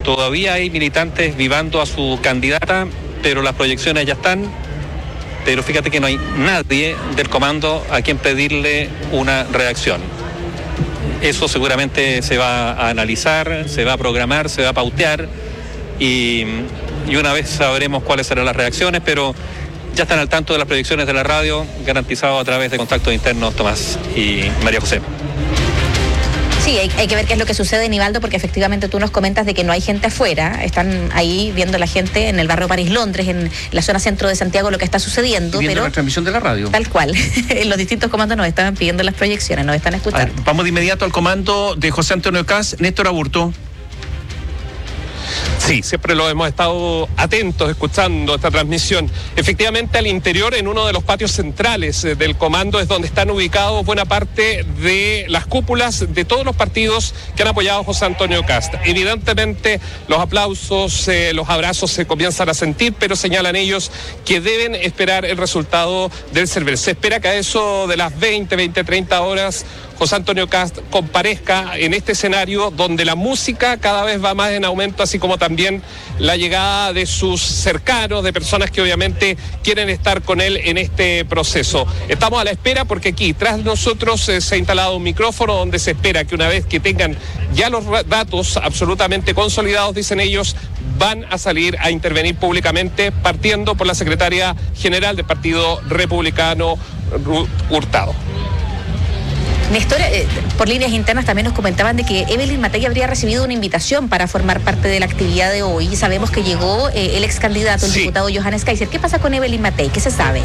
Todavía hay militantes vivando a su candidata, pero las proyecciones ya están. Pero fíjate que no hay nadie del comando a quien pedirle una reacción. Eso seguramente se va a analizar, se va a programar, se va a pautear y una vez sabremos cuáles serán las reacciones, pero ya están al tanto de las proyecciones de la radio, garantizado a través de contactos internos Tomás y María José. Sí, hay que ver qué es lo que sucede, Nivaldo, porque efectivamente tú nos comentas de que no hay gente afuera. Están ahí viendo la gente en el barrio París-Londres, en la zona centro de Santiago, lo que está sucediendo. Viendo la transmisión de la radio. Tal cual. En los distintos comandos nos estaban pidiendo las proyecciones, nos están escuchando. Ver, vamos de inmediato al comando de José Antonio Kast. Néstor Aburto. Sí, siempre lo hemos estado atentos escuchando esta transmisión. Efectivamente, al interior, en uno de los patios centrales del comando, es donde están ubicados buena parte de las cúpulas de todos los partidos que han apoyado a José Antonio Kast. Evidentemente, los aplausos, los abrazos se comienzan a sentir, pero señalan ellos que deben esperar el resultado del CERVEL. Se espera que a eso de las 30 horas José Antonio Kast comparezca en este escenario donde la música cada vez va más en aumento, así como también la llegada de sus cercanos, de personas que obviamente quieren estar con él en este proceso. Estamos a la espera porque aquí tras nosotros se ha instalado un micrófono donde se espera que una vez que tengan ya los datos absolutamente consolidados, dicen ellos, van a salir a intervenir públicamente, partiendo por la secretaria general del Partido Republicano, Ruth Hurtado. Néstor, por líneas internas también nos comentaban de que Evelyn Matei habría recibido una invitación para formar parte de la actividad de hoy. Sabemos que llegó el ex candidato, el diputado Johannes Kaiser. ¿Qué pasa con Evelyn Matei? ¿Qué se sabe?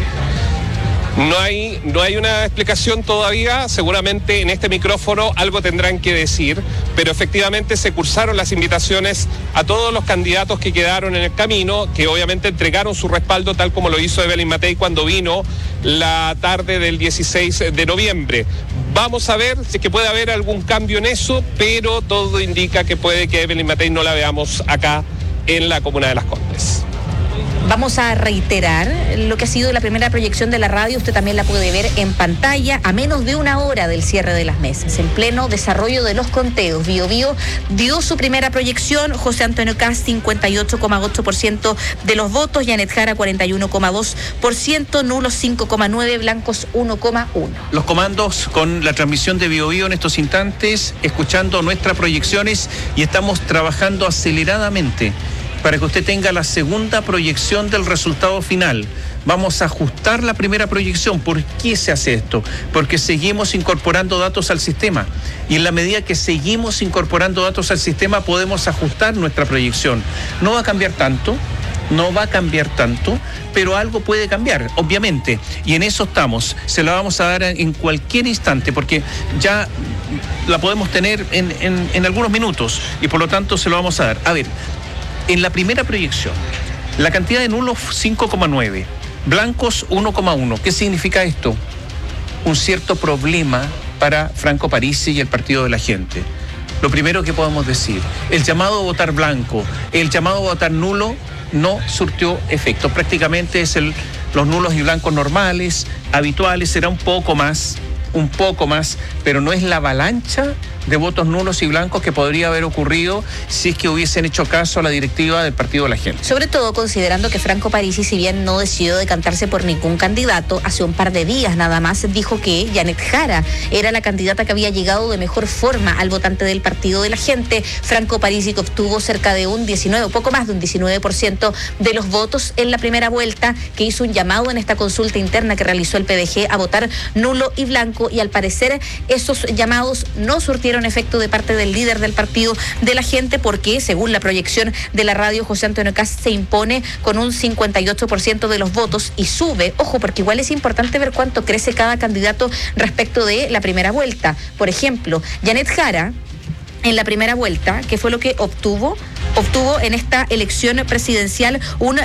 No hay una explicación todavía, seguramente en este micrófono algo tendrán que decir, pero efectivamente se cursaron las invitaciones a todos los candidatos que quedaron en el camino, que obviamente entregaron su respaldo tal como lo hizo Evelyn Matei cuando vino la tarde del 16 de noviembre. Vamos a ver si es que puede haber algún cambio en eso, pero todo indica que puede que Evelyn Matei no la veamos acá en la comuna de Las Condes. Vamos a reiterar lo que ha sido la primera proyección de la radio. Usted también la puede ver en pantalla a menos de una hora del cierre de las mesas. En pleno desarrollo de los conteos, Biobío dio su primera proyección. José Antonio Kast, 58,8% de los votos. Janet Jara, 41,2%. Nulos, 5,9%. Blancos, 1,1%. Los comandos con la transmisión de Biobío en estos instantes, escuchando nuestras proyecciones y estamos trabajando aceleradamente para que usted tenga la segunda proyección del resultado final. Vamos a ajustar la primera proyección. ¿Por qué se hace esto? Porque seguimos incorporando datos al sistema. Y en la medida que seguimos incorporando datos al sistema, podemos ajustar nuestra proyección. No va a cambiar tanto, pero algo puede cambiar, obviamente. Y en eso estamos. Se la vamos a dar en cualquier instante, porque ya la podemos tener en algunos minutos. Y por lo tanto se lo vamos a dar. A ver, en la primera proyección, la cantidad de nulos 5,9, blancos 1,1. ¿Qué significa esto? Un cierto problema para Franco Parisi y el Partido de la Gente. Lo primero que podemos decir, el llamado a votar blanco, el llamado a votar nulo no surtió efecto. Prácticamente es los nulos y blancos normales, habituales, será un poco más, pero no es la avalancha de votos nulos y blancos que podría haber ocurrido si es que hubiesen hecho caso a la directiva del Partido de la Gente. Sobre todo considerando que Franco Parisi, si bien no decidió decantarse por ningún candidato, hace un par de días nada más dijo que Janet Jara era la candidata que había llegado de mejor forma al votante del Partido de la Gente. Franco Parisi, que obtuvo cerca de un 19, poco más de un 19% de los votos en la primera vuelta, que hizo un llamado en esta consulta interna que realizó el PDG a votar nulo y blanco, y al parecer esos llamados no surtieron efecto de parte del líder del Partido de la Gente, porque según la proyección de la radio, José Antonio Kast se impone con un 58% de los votos y sube, ojo, porque igual es importante ver cuánto crece cada candidato respecto de la primera vuelta. Por ejemplo, Janet Jara, en la primera vuelta, ¿qué fue lo que obtuvo en esta elección presidencial? Un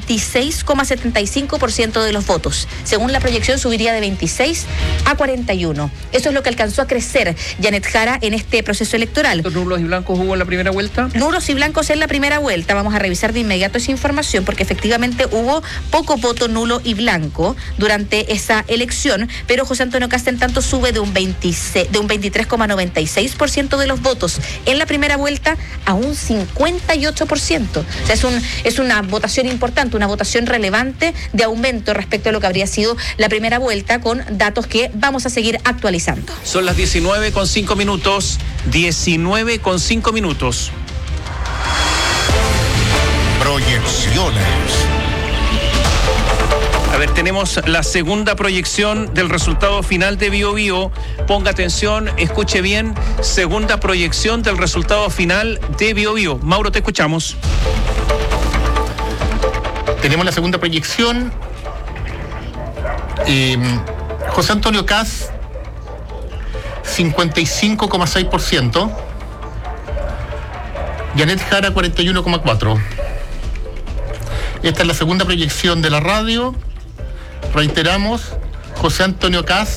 26,75% de los votos. Según la proyección, subiría de 26 a 41. Eso es lo que alcanzó a crecer Janet Jara en este proceso electoral. ¿Los nulos y blancos hubo en la primera vuelta? Nulos y blancos en la primera vuelta. Vamos a revisar de inmediato esa información, porque efectivamente hubo poco voto nulo y blanco durante esa elección, pero José Antonio Kast en tanto sube de un 23,96% de los votos votos en la primera vuelta a un 58%. O sea, es una votación importante, una votación relevante de aumento respecto a lo que habría sido la primera vuelta, con datos que vamos a seguir actualizando. Son las 19:05 minutos. 19:05 minutos. Proyecciones. A ver, tenemos la segunda proyección del resultado final de BioBio. Ponga atención, escuche bien. Segunda proyección del resultado final de BioBio. Mauro, te escuchamos. Tenemos la segunda proyección. José Antonio Kast, 55,6%. Janet Jara, 41,4%. Esta es la segunda proyección de la radio. Reiteramos, José Antonio Kast,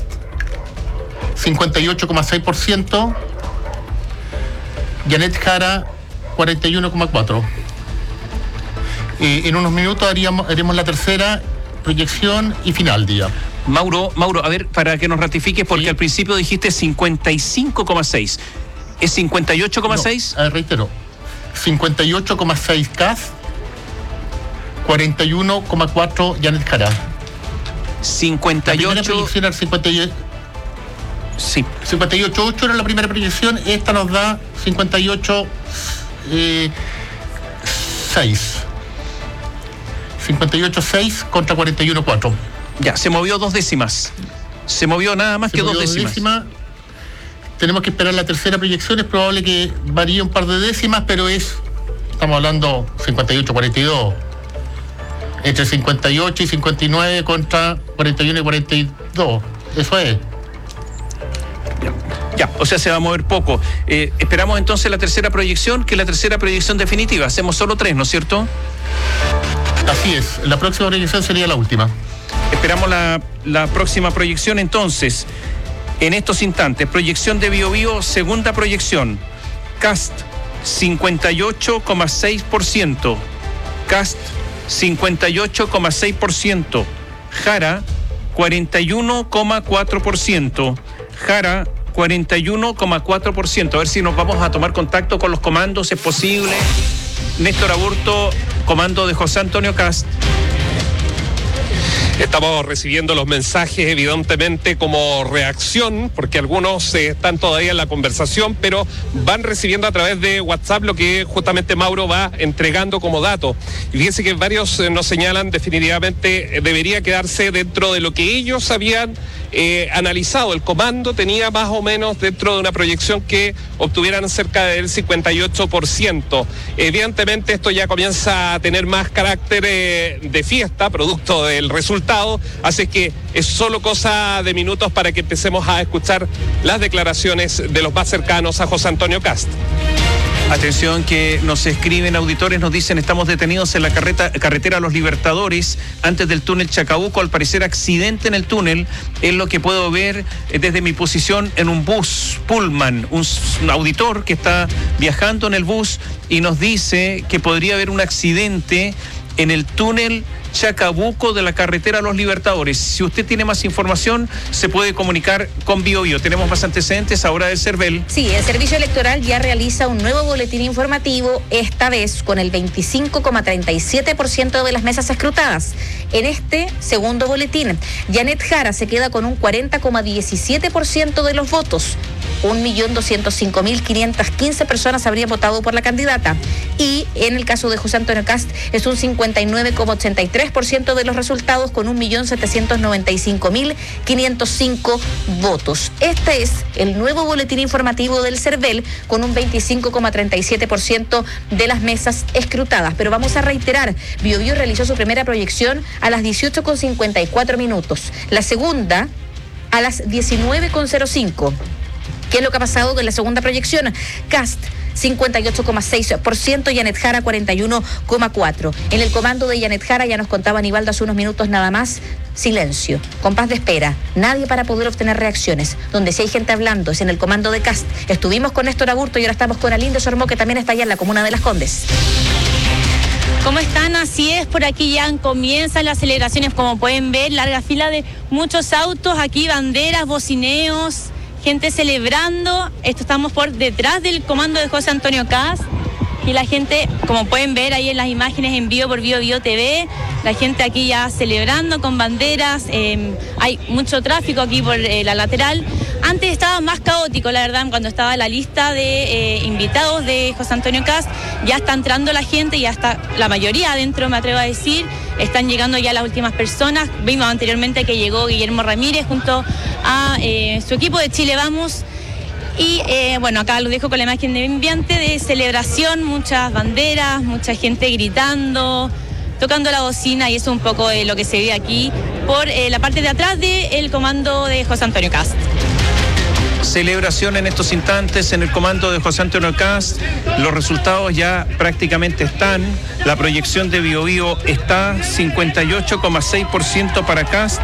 58,6%. Janet Jara, 41,4%. En unos minutos haremos la tercera proyección y final, día. Mauro, a ver, para que nos ratifiques, porque sí, al principio dijiste 55,6. ¿Es 58,6? No, reitero, 58,6 Kast, 41,4 Janet Jara. 58. La primera proyección era 58. Sí. 58,8 era la primera proyección. Esta nos da 58,6. 58,6 contra 41,4. Ya, se movió 2 décimas. Se movió nada más que 2 décimas. Tenemos que esperar la tercera proyección. Es probable que varíe un par de décimas, pero estamos hablando 58-42. Entre 58 y 59 contra 41 y 42. Eso es. Ya, o sea, se va a mover poco. Esperamos entonces la tercera proyección, que es la tercera proyección definitiva. Hacemos solo 3, ¿no es cierto? Así es. La próxima proyección sería la última. Esperamos la próxima proyección entonces. En estos instantes, proyección de BioBio, segunda proyección. Kast, 58,6%. Kast, 58,6%. Jara, 41,4%. Jara, 41,4%. A ver si nos vamos a tomar contacto con los comandos, es posible. Néstor Aburto, comando de José Antonio Kast. Estamos recibiendo los mensajes evidentemente como reacción, porque algunos están todavía en la conversación, pero van recibiendo a través de WhatsApp lo que justamente Mauro va entregando como dato. Y fíjense que varios nos señalan definitivamente debería quedarse dentro de lo que ellos habían analizado. El comando tenía más o menos dentro de una proyección que obtuvieran cerca del 58%. Evidentemente esto ya comienza a tener más carácter de fiesta, producto del resultado, así que es solo cosa de minutos para que empecemos a escuchar las declaraciones de los más cercanos a José Antonio Kast. Atención, que nos escriben auditores, nos dicen: estamos detenidos en la carretera Los Libertadores, antes del túnel Chacabuco, al parecer accidente en el túnel, es lo que puedo ver desde mi posición en un bus Pullman, un auditor que está viajando en el bus y nos dice que podría haber un accidente en el túnel Chacabuco de la carretera Los Libertadores. Si usted tiene más información, se puede comunicar con BioBio. Tenemos más antecedentes ahora del CERVEL. Sí, el Servicio Electoral ya realiza un nuevo boletín informativo, esta vez con el 25,37% de las mesas escrutadas. En este segundo boletín, Janet Jara se queda con un 40,17% de los votos. 1.205.515 personas habrían votado por la candidata. Y en el caso de José Antonio Kast es un 59,83% de los resultados, con 1.795.505 votos. Este es el nuevo boletín informativo del CERVEL, con un 25,37% de las mesas escrutadas. Pero vamos a reiterar, BioBio realizó su primera proyección a las 18,54 minutos. La segunda a las 19,05. ¿Qué es lo que ha pasado con la segunda proyección? Kast, 58,6%, Janet Jara 41,4%. En el comando de Janet Jara, ya nos contaba Aníbaldo hace unos minutos nada más, silencio, compás de espera, nadie para poder obtener reacciones. Donde sí hay gente hablando es en el comando de Kast. Estuvimos con Néstor Aburto y ahora estamos con Alín de Sormó, que también está allá en la comuna de Las Condes. ¿Cómo están? Así es, por aquí ya comienzan las celebraciones, como pueden ver, larga fila de muchos autos, aquí banderas, bocineos, gente celebrando. Estamos por detrás del comando de José Antonio Kast. Y la gente, como pueden ver ahí en las imágenes en vivo por Bio TV, la gente aquí ya celebrando con banderas. Hay mucho tráfico aquí por la lateral. Antes estaba más caótico, la verdad, cuando estaba la lista de invitados de José Antonio Kast. Ya está entrando la gente, ya está la mayoría adentro, me atrevo a decir. Están llegando ya las últimas personas. Vimos anteriormente que llegó Guillermo Ramírez junto a su equipo de Chile Vamos. Y bueno, acá lo dejo con la imagen de ambiente de celebración, muchas banderas, mucha gente gritando, tocando la bocina, y eso es un poco lo que se ve aquí por la parte de atrás del comando de José Antonio Kast. Celebración en estos instantes en el comando de José Antonio Kast. Los resultados ya prácticamente están. La proyección de Bio está 58,6% para Kast,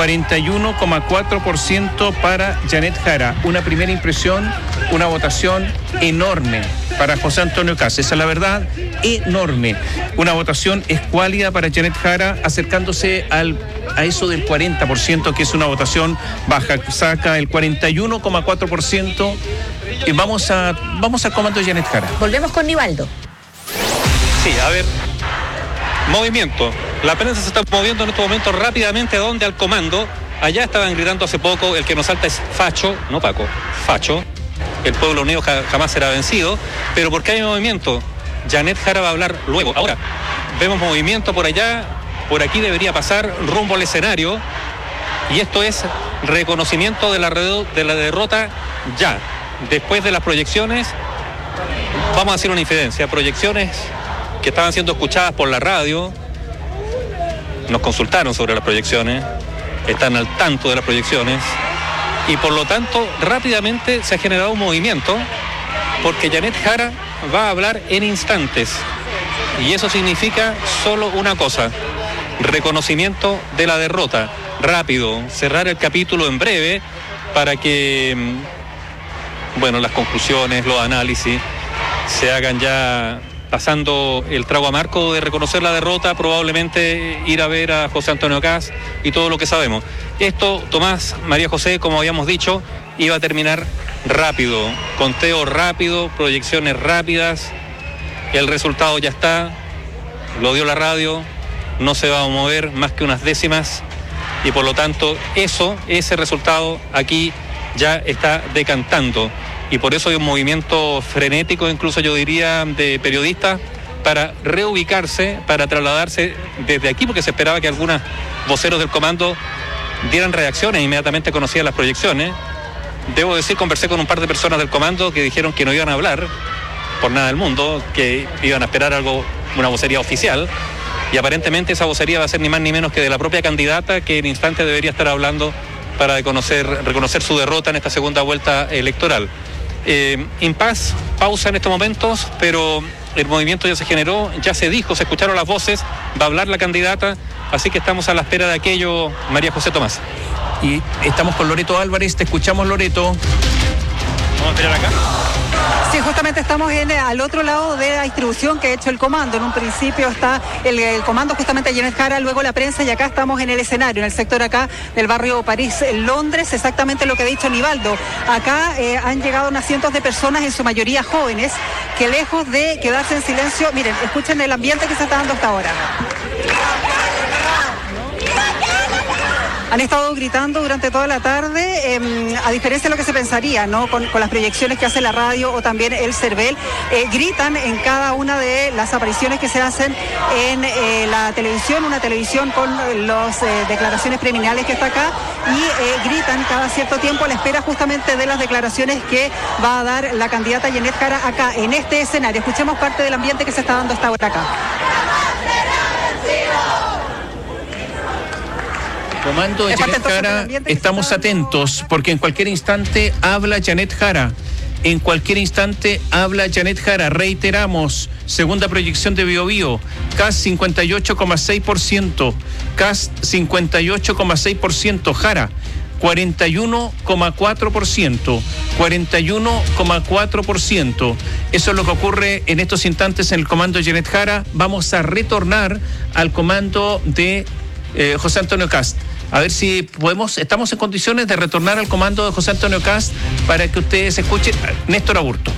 41,4% para Janet Jara. Una primera impresión, una votación enorme para José Antonio Kast. Esa es la verdad, enorme. Una votación escuálida para Janet Jara, acercándose a eso del 40%, que es una votación baja. Saca el 41,4%. Y vamos al comando de Janet Jara. Volvemos con Nivaldo. Sí, a ver, movimiento. La prensa se está moviendo en estos momentos rápidamente. ¿A dónde? Al comando. Allá estaban gritando hace poco, el que nos salta es facho, no Paco, facho. El pueblo unido jamás será vencido. Pero ¿por qué hay movimiento? Janet Jara va a hablar luego. Ahora, vemos movimiento por allá, por aquí debería pasar rumbo al escenario. Y esto es reconocimiento de la derrota ya. Después de las proyecciones, vamos a hacer una infidencia. Proyecciones que estaban siendo escuchadas por la radio. Nos consultaron sobre las proyecciones. Están al tanto de las proyecciones. Y por lo tanto, rápidamente se ha generado un movimiento, porque Janet Jara va a hablar en instantes. Y eso significa solo una cosa: reconocimiento de la derrota. Rápido, cerrar el capítulo en breve para que, bueno, las conclusiones, los análisis se hagan ya pasando el trago amargo de reconocer la derrota, probablemente ir a ver a José Antonio Kast y todo lo que sabemos. Esto, Tomás, María José, como habíamos dicho, iba a terminar rápido, conteo rápido, proyecciones rápidas. El resultado ya está, lo dio la radio, no se va a mover más que unas décimas, y por lo tanto ese resultado aquí ya está decantando. Y por eso hay un movimiento frenético, incluso yo diría, de periodistas para reubicarse, para trasladarse desde aquí, porque se esperaba que algunos voceros del comando dieran reacciones, inmediatamente conocían las proyecciones. Debo decir, conversé con un par de personas del comando que dijeron que no iban a hablar por nada del mundo, que iban a esperar algo, una vocería oficial, y aparentemente esa vocería va a ser ni más ni menos que de la propia candidata, que en instante debería estar hablando para reconocer su derrota en esta segunda vuelta electoral. Impas, pausa en estos momentos, pero el movimiento ya se generó, ya se dijo, se escucharon las voces, va a hablar la candidata, así que estamos a la espera de aquello, María José Tomás. Y estamos con Loreto Álvarez, te escuchamos, Loreto. Vamos a esperar acá. Sí, justamente estamos al otro lado de la distribución que ha hecho el comando. En un principio está el comando justamente Janet Jara, luego la prensa, y acá estamos en el escenario, en el sector acá del barrio París, Londres, exactamente lo que ha dicho Nivaldo. Acá han llegado unas cientos de personas, en su mayoría jóvenes, que lejos de quedarse en silencio, miren, escuchen el ambiente que se está dando hasta ahora. Han estado gritando durante toda la tarde, a diferencia de lo que se pensaría, ¿no? Con las proyecciones que hace la radio o también el CERVEL, gritan en cada una de las apariciones que se hacen en la televisión, una televisión con las declaraciones preliminares que está acá, y gritan cada cierto tiempo a la espera justamente de las declaraciones que va a dar la candidata Janet Jara acá en este escenario. Escuchemos parte del ambiente que se está dando hasta ahora acá. Comando de Janet Jara, estamos atentos, porque en cualquier instante habla Janet Jara. En cualquier instante habla Janet Jara. Reiteramos, segunda proyección de Bio, Kast 58,6%, Kast 58,6%, Jara 41,4%, 41,4%. Eso es lo que ocurre en estos instantes en el comando de Janet Jara. Vamos a retornar al comando de José Antonio Kast. A ver si estamos en condiciones de retornar al comando de José Antonio Kast para que ustedes escuchen. Néstor Aburto.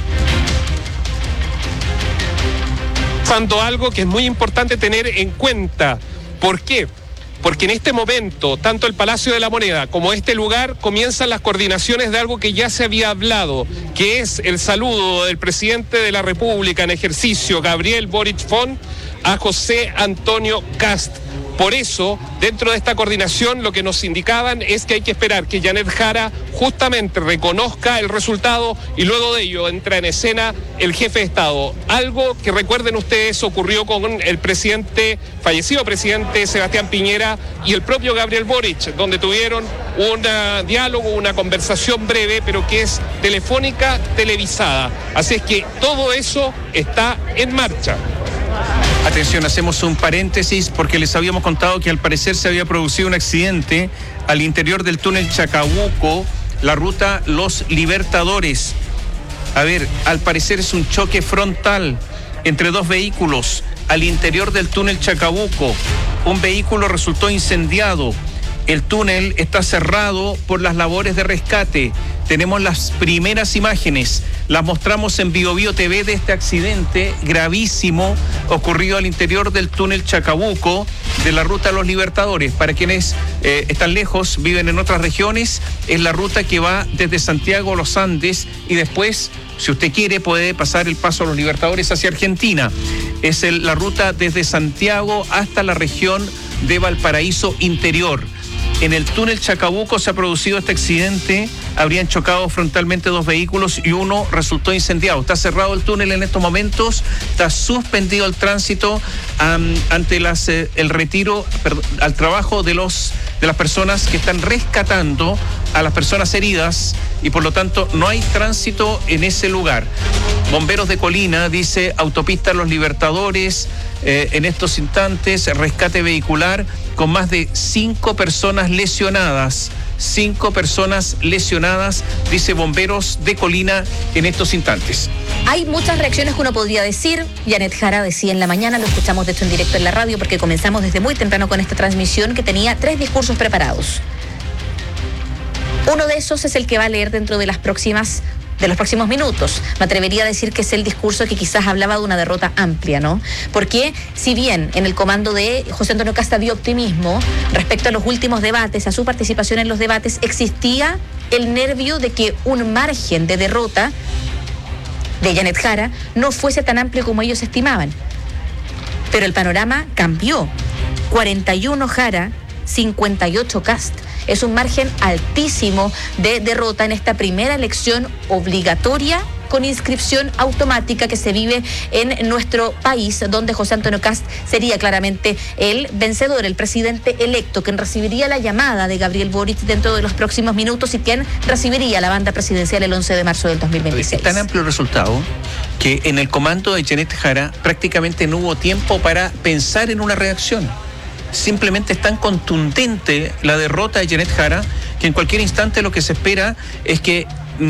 Pasando algo que es muy importante tener en cuenta. ¿Por qué? Porque en este momento, tanto el Palacio de la Moneda como este lugar comienzan las coordinaciones de algo que ya se había hablado, que es el saludo del presidente de la República en ejercicio, Gabriel Boric Font, a José Antonio Kast. Por eso, dentro de esta coordinación, lo que nos indicaban es que hay que esperar que Janet Jara justamente reconozca el resultado y luego de ello entra en escena el jefe de Estado. Algo que recuerden ustedes ocurrió con el fallecido presidente Sebastián Piñera y el propio Gabriel Boric, donde tuvieron un diálogo, una conversación breve, pero que es telefónica, televisada. Así es que todo eso está en marcha. Atención, hacemos un paréntesis porque les habíamos contado que al parecer se había producido un accidente al interior del túnel Chacabuco, la ruta Los Libertadores. A ver, al parecer es un choque frontal entre dos vehículos al interior del túnel Chacabuco. Un vehículo resultó incendiado. El túnel está cerrado por las labores de rescate. Tenemos las primeras imágenes, las mostramos en BioBio TV de este accidente gravísimo ocurrido al interior del túnel Chacabuco de la ruta Los Libertadores. Para quienes están lejos, viven en otras regiones, es la ruta que va desde Santiago a los Andes y después, si usted quiere, puede pasar el paso a Los Libertadores hacia Argentina. Es la ruta desde Santiago hasta la región de Valparaíso Interior. En el túnel Chacabuco se ha producido este accidente, habrían chocado frontalmente dos vehículos y uno resultó incendiado. Está cerrado el túnel en estos momentos, está suspendido el tránsito ante el retiro, al trabajo de las personas que están rescatando a las personas heridas y por lo tanto no hay tránsito en ese lugar. Bomberos de Colina dice autopista Los Libertadores, en estos instantes rescate vehicular con más de 5 personas lesionadas. 5 personas lesionadas, dice Bomberos de Colina en estos instantes. Hay muchas reacciones que uno podría decir. Janet Jara decía en la mañana, lo escuchamos de hecho en directo en la radio porque comenzamos desde muy temprano con esta transmisión, que tenía 3 discursos preparados. Uno de esos es el que va a leer dentro de los próximos minutos. Me atrevería a decir que es el discurso que quizás hablaba de una derrota amplia, ¿no? Porque si bien en el comando de José Antonio Kast había optimismo respecto a los últimos debates, a su participación en los debates, existía el nervio de que un margen de derrota de Janet Jara no fuese tan amplio como ellos estimaban. Pero el panorama cambió. 41 Jara, 58 Kast. Es un margen altísimo de derrota en esta primera elección obligatoria con inscripción automática que se vive en nuestro país, donde José Antonio Kast sería claramente el vencedor, el presidente electo, quien recibiría la llamada de Gabriel Boric dentro de los próximos minutos y quien recibiría la banda presidencial el 11 de marzo del 2026. Es tan amplio el resultado que en el comando de Janet Jara prácticamente no hubo tiempo para pensar en una reacción. Simplemente es tan contundente la derrota de Janet Jara que en cualquier instante lo que se espera es que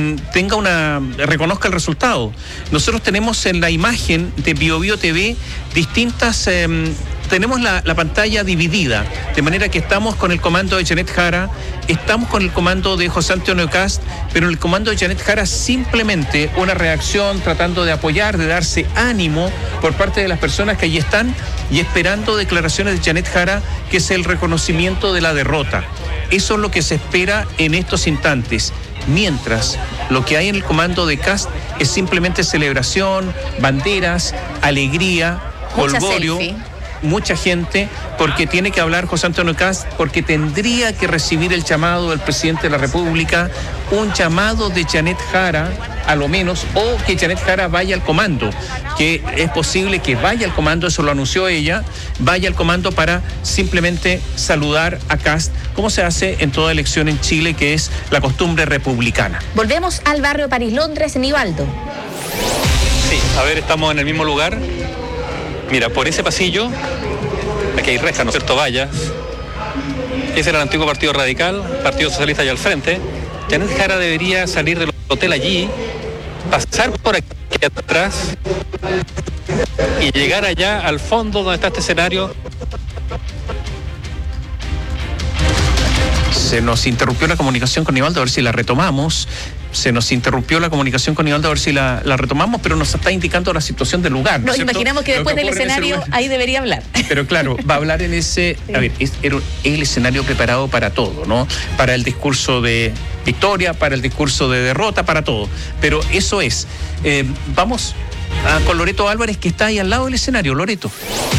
reconozca el resultado. Nosotros tenemos en la imagen de BioBio TV distintas, tenemos la pantalla dividida, de manera que estamos con el comando de Janet Jara, estamos con el comando de José Antonio Kast, pero en el comando de Janet Jara simplemente una reacción tratando de apoyar, de darse ánimo por parte de las personas que allí están y esperando declaraciones de Janet Jara, que es el reconocimiento de la derrota. Eso es lo que se espera en estos instantes. Mientras lo que hay en el comando de Kast es simplemente celebración, banderas, alegría, jolgorio, mucha gente, porque tiene que hablar José Antonio Kast, porque tendría que recibir el llamado del presidente de la República, un llamado de Janet Jara, a lo menos, o que Janet Jara vaya al comando, que es posible que vaya al comando, eso lo anunció ella, vaya al comando para simplemente saludar a Kast, como se hace en toda elección en Chile, que es la costumbre republicana. Volvemos al barrio París-Londres, Nivaldo. Sí, a ver, estamos en el mismo lugar. Mira, por ese pasillo, aquí hay rejas, ¿no es cierto?, vallas. Ese era el antiguo Partido Radical, Partido Socialista allá al frente. Janet Jara debería salir del hotel allí, pasar por aquí atrás y llegar allá al fondo donde está este escenario. Se nos interrumpió la comunicación con Nivaldo, a ver si la retomamos. Se nos interrumpió la comunicación con Nivaldo, a ver si la retomamos, pero nos está indicando la situación del lugar. Nos imaginamos que después del escenario ahí debería hablar. Pero claro, va a hablar en ese... A ver, es el escenario preparado para todo, ¿no? Para el discurso de victoria, para el discurso de derrota, para todo. Pero eso es. Vamos con Loreto Álvarez, que está ahí al lado del escenario. Loreto.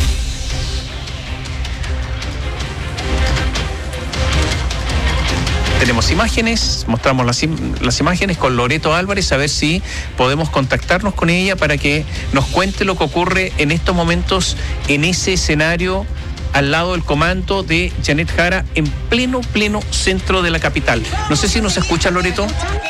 Tenemos imágenes, mostramos las imágenes con Loreto Álvarez, a ver si podemos contactarnos con ella para que nos cuente lo que ocurre en estos momentos en ese escenario al lado del comando de Janet Jara en pleno centro de la capital. No sé si nos escucha, Loreto.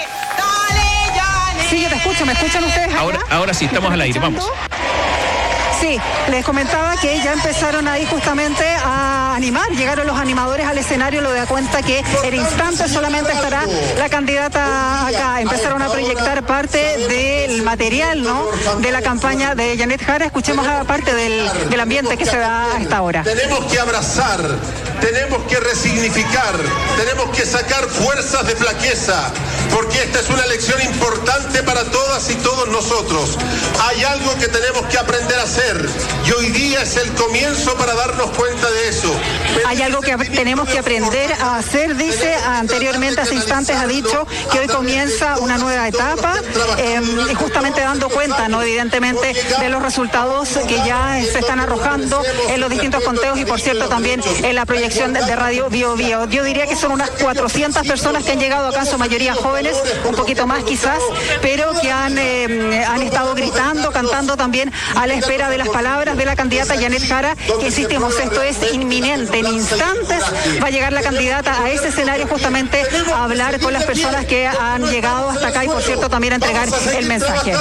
Sí, yo te escucho. ¿Me escuchan ustedes acá? Ahora sí, estamos al aire, vamos. Sí, les comentaba que ya empezaron ahí justamente a animar, llegaron los animadores al escenario, lo da cuenta que en instantes solamente estará la candidata acá. Empezaron a proyectar parte del material, ¿no?, de la campaña de Janet Jara. Escuchemos parte del ambiente que se da a esta hora. Tenemos que abrazar, tenemos que resignificar, tenemos que sacar fuerzas de flaqueza, porque esta es una lección importante para todas y todos nosotros. Hay algo que tenemos que aprender a hacer. Y hoy día es el comienzo para darnos cuenta de eso. Hay algo que tenemos que aprender a hacer, dice. Anteriormente, hace instantes, ha dicho que hoy comienza una nueva etapa, y justamente dando cuenta, ¿no?, evidentemente, de los resultados que ya se están arrojando en los distintos conteos y, por cierto, también en la proyección de Radio Bio Bio. Yo diría que son unas 400 personas que han llegado acá, en su mayoría jóvenes, un poquito más quizás, pero que han estado gritando, cantando también a la espera de las palabras de la candidata Janet Jara, que insistimos, esto es inminente, en instantes va a llegar la candidata a ese escenario justamente a hablar con las personas que han llegado hasta acá y, por cierto, también a entregar el mensaje.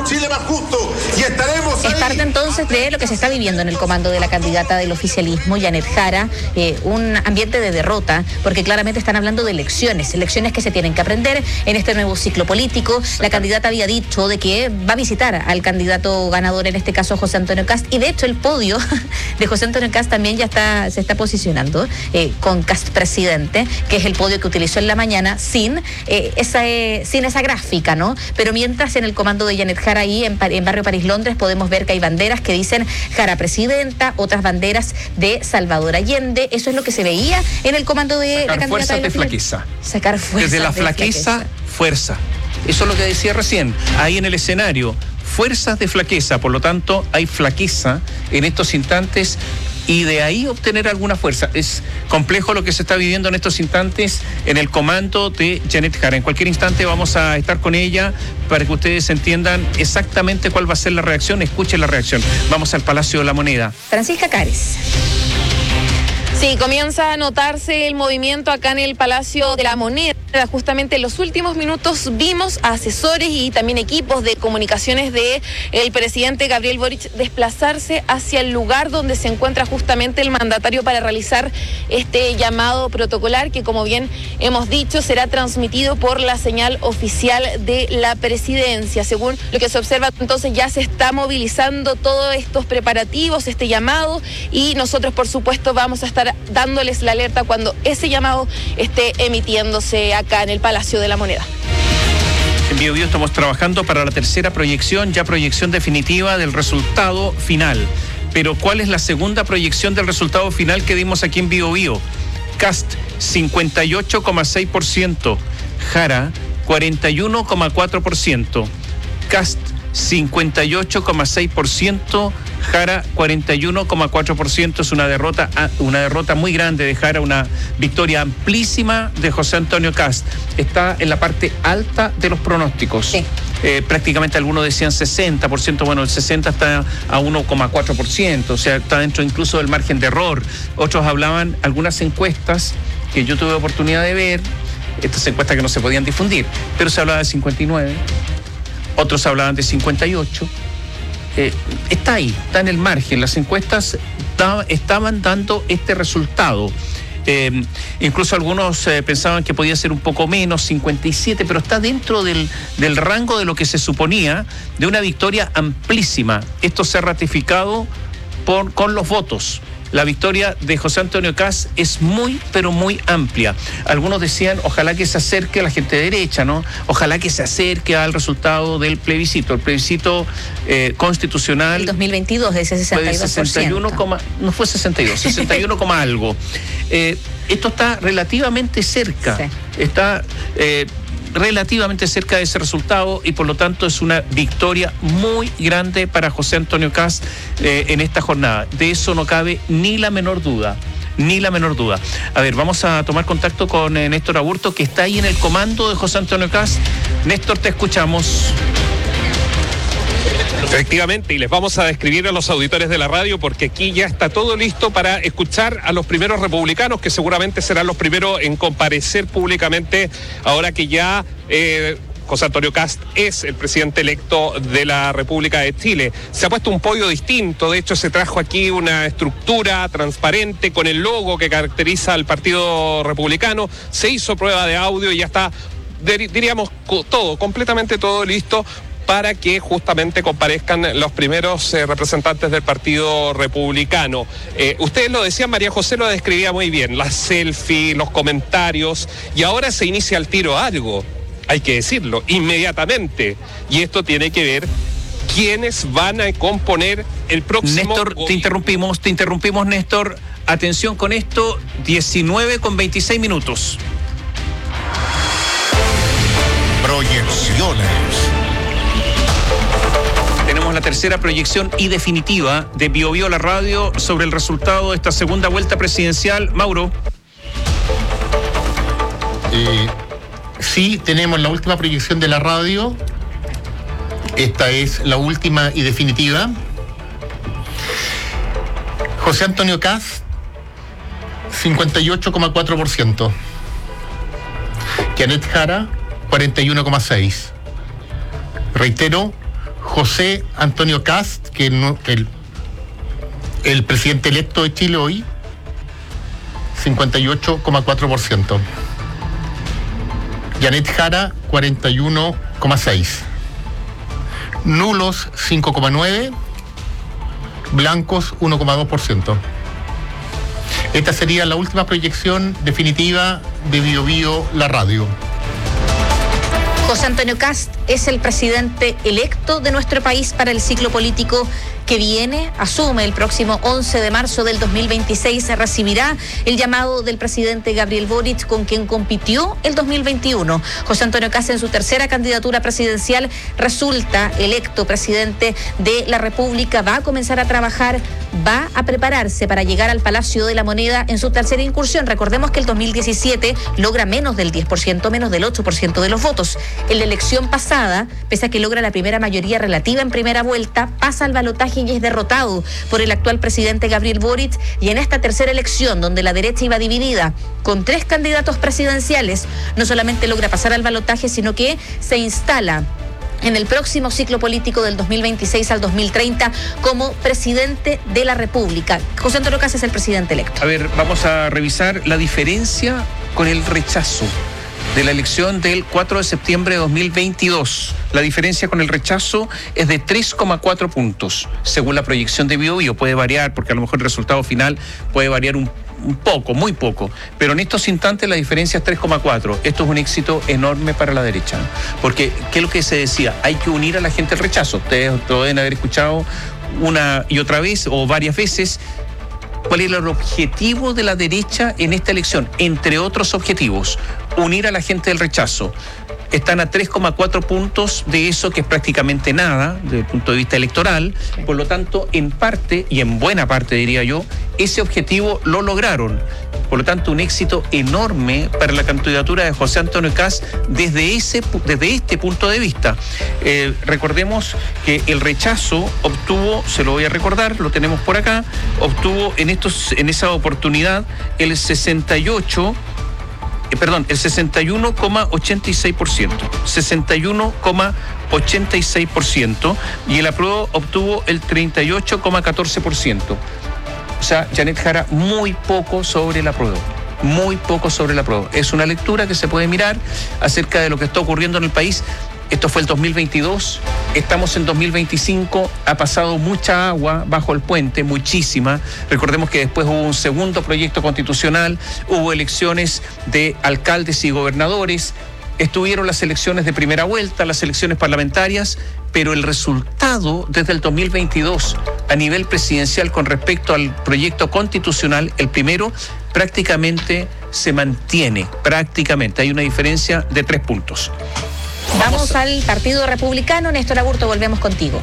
Es parte entonces de lo que se está viviendo en el comando de la candidata del oficialismo, Janet Jara, un ambiente de derrota, porque claramente están hablando de elecciones que se tienen que aprender en este nuevo ciclo político. La candidata había dicho de que va a visitar al candidato ganador, en este caso José Antonio Kast, y de hecho el podio de José Antonio Kast también ya se está posicionando con Kast presidente, que es el podio que utilizó en la mañana sin esa gráfica, ¿no? Pero mientras en el comando de Janet Jara ahí en Barrio París, Londres, podemos ver que hay banderas que dicen Jara presidenta, otras banderas de Salvador Allende. Eso es lo que se veía en el comando de la candidata. Fuerzas de flaqueza. Sacar fuerzas. Desde la flaqueza, fuerza. Eso es lo que decía recién, ahí en el escenario. Fuerzas de flaqueza, por lo tanto hay flaqueza en estos instantes y de ahí obtener alguna fuerza. Es complejo lo que se está viviendo en estos instantes en el comando de Janet Jara. En cualquier instante vamos a estar con ella para que ustedes entiendan exactamente cuál va a ser la reacción. Escuchen la reacción. Vamos al Palacio de la Moneda. Francisca Cares. Sí, comienza a notarse el movimiento acá en el Palacio de la Moneda. Justamente en los últimos minutos vimos a asesores y también equipos de comunicaciones de el presidente Gabriel Boric desplazarse hacia el lugar donde se encuentra justamente el mandatario para realizar este llamado protocolar que, como bien hemos dicho, será transmitido por la señal oficial de la presidencia. Según lo que se observa, entonces ya se está movilizando todos estos preparativos, este llamado, y nosotros, por supuesto, vamos a estar dándoles la alerta cuando ese llamado esté emitiéndose acá en el Palacio de la Moneda. En Bio Bio estamos trabajando para la tercera proyección, ya proyección definitiva del resultado final. Pero ¿cuál es la segunda proyección del resultado final que dimos aquí en Bio Bio? Kast 58,6%, Jara 41,4%, Kast 58,6%, Jara 41,4%. Es una derrota muy grande de Jara, una victoria amplísima de José Antonio Kast. Está en la parte alta de los pronósticos. Sí. Prácticamente algunos decían 60%, bueno, el 60% está a 1,4%, o sea, está dentro incluso del margen de error. Otros hablaban, algunas encuestas que yo tuve oportunidad de ver, estas encuestas que no se podían difundir, pero se hablaba de 59%. Otros hablaban de 58. Está ahí, está en el margen. Las encuestas estaban dando este resultado. Incluso algunos pensaban que podía ser un poco menos, 57, pero está dentro del rango de lo que se suponía de una victoria amplísima. Esto se ha ratificado con los votos. la victoria de José Antonio Kast es muy, pero muy amplia. Algunos decían, ojalá que se acerque a la gente de derecha, ¿no? Ojalá que se acerque al resultado del plebiscito. El plebiscito constitucional... El 2022, de ese 62%. Fue de 61, no fue 62, 61, algo. Esto está relativamente cerca. Sí. Está... relativamente cerca de ese resultado y por lo tanto es una victoria muy grande para José Antonio Kast en esta jornada. De eso no cabe ni la menor duda. Ni la menor duda. A ver, vamos a tomar contacto con Néstor Aburto, que está ahí en el comando de José Antonio Kast. Néstor, te escuchamos. Efectivamente, y les vamos a describir a los auditores de la radio porque aquí ya está todo listo para escuchar a los primeros republicanos, que seguramente serán los primeros en comparecer públicamente ahora que ya José Antonio Kast es el presidente electo de la República de Chile. Se ha puesto un podio distinto, de hecho se trajo aquí una estructura transparente con el logo que caracteriza al Partido Republicano, se hizo prueba de audio y ya está, diríamos, todo, completamente todo listo para que justamente comparezcan los primeros representantes del Partido Republicano. Ustedes lo decían, María José lo describía muy bien, las selfies, los comentarios, y ahora se inicia al tiro algo, hay que decirlo, inmediatamente, y esto tiene que ver quiénes van a componer el próximo... Néstor, te interrumpimos, Néstor, atención con esto, 19:26. Proyecciones. Tenemos la tercera proyección y definitiva de Bio Bio la radio sobre el resultado de esta segunda vuelta presidencial. Mauro. Sí, tenemos la última proyección de la radio. Esta es la última y definitiva. José Antonio Kast, 58,4%. Janet Jara, 41,6%. Reitero, José Antonio Kast, que el presidente electo de Chile hoy, 58,4%. Janet Jara, 41,6%. Nulos, 5,9%. Blancos, 1,2%. Esta sería la última proyección definitiva de Bio Bio la radio. José Antonio Kast es el presidente electo de nuestro país para el ciclo político que viene, asume el próximo 11 de marzo del 2026, se recibirá el llamado del presidente Gabriel Boric, con quien compitió el 2021. José Antonio Kast, en su tercera candidatura presidencial, resulta electo presidente de la República, va a comenzar a trabajar, va a prepararse para llegar al Palacio de la Moneda en su tercera incursión. Recordemos que el 2017 logra menos del 10%, menos del 8% de los votos. En la elección pasada, pese a que logra la primera mayoría relativa en primera vuelta, pasa al balotaje y es derrotado por el actual presidente Gabriel Boric. Y en esta tercera elección, donde la derecha iba dividida con 3 candidatos presidenciales, no solamente logra pasar al balotaje, sino que se instala en el próximo ciclo político del 2026 al 2030 como presidente de la República. José Antonio Kast es el presidente electo. A ver, vamos a revisar la diferencia con el rechazo de la elección del 4 de septiembre de 2022. La diferencia con el rechazo es de 3,4 puntos, según la proyección de Bio Bio. Puede variar, porque a lo mejor el resultado final puede variar un poco, muy poco, pero en estos instantes la diferencia es 3,4. Esto es un éxito enorme para la derecha, porque ¿qué es lo que se decía? Hay que unir a la gente al rechazo. Ustedes lo deben haber escuchado una y otra vez o varias veces. ¿Cuál es el objetivo de la derecha en esta elección? Entre otros objetivos, unir a la gente del rechazo. Están a 3,4 puntos de eso, que es prácticamente nada desde el punto de vista electoral. Por lo tanto, en parte, y en buena parte diría yo, ese objetivo lo lograron. Por lo tanto, un éxito enorme para la candidatura de José Antonio Kast desde este punto de vista. Recordemos que el rechazo obtuvo, se lo voy a recordar, lo tenemos por acá, obtuvo en esa oportunidad el 61,86%. 61,86%. Y el apruebo obtuvo el 38,14%. O sea, Janet Jara muy poco sobre el apruebo. Muy poco sobre el apruebo. Es una lectura que se puede mirar acerca de lo que está ocurriendo en el país. Esto fue el 2022, estamos en 2025, ha pasado mucha agua bajo el puente, muchísima. Recordemos que después hubo un segundo proyecto constitucional, hubo elecciones de alcaldes y gobernadores, estuvieron las elecciones de primera vuelta, las elecciones parlamentarias, pero el resultado desde el 2022 a nivel presidencial con respecto al proyecto constitucional, el primero, prácticamente se mantiene, prácticamente. Hay una diferencia de 3 puntos. Vamos al Partido Republicano. Néstor Aburto, volvemos contigo.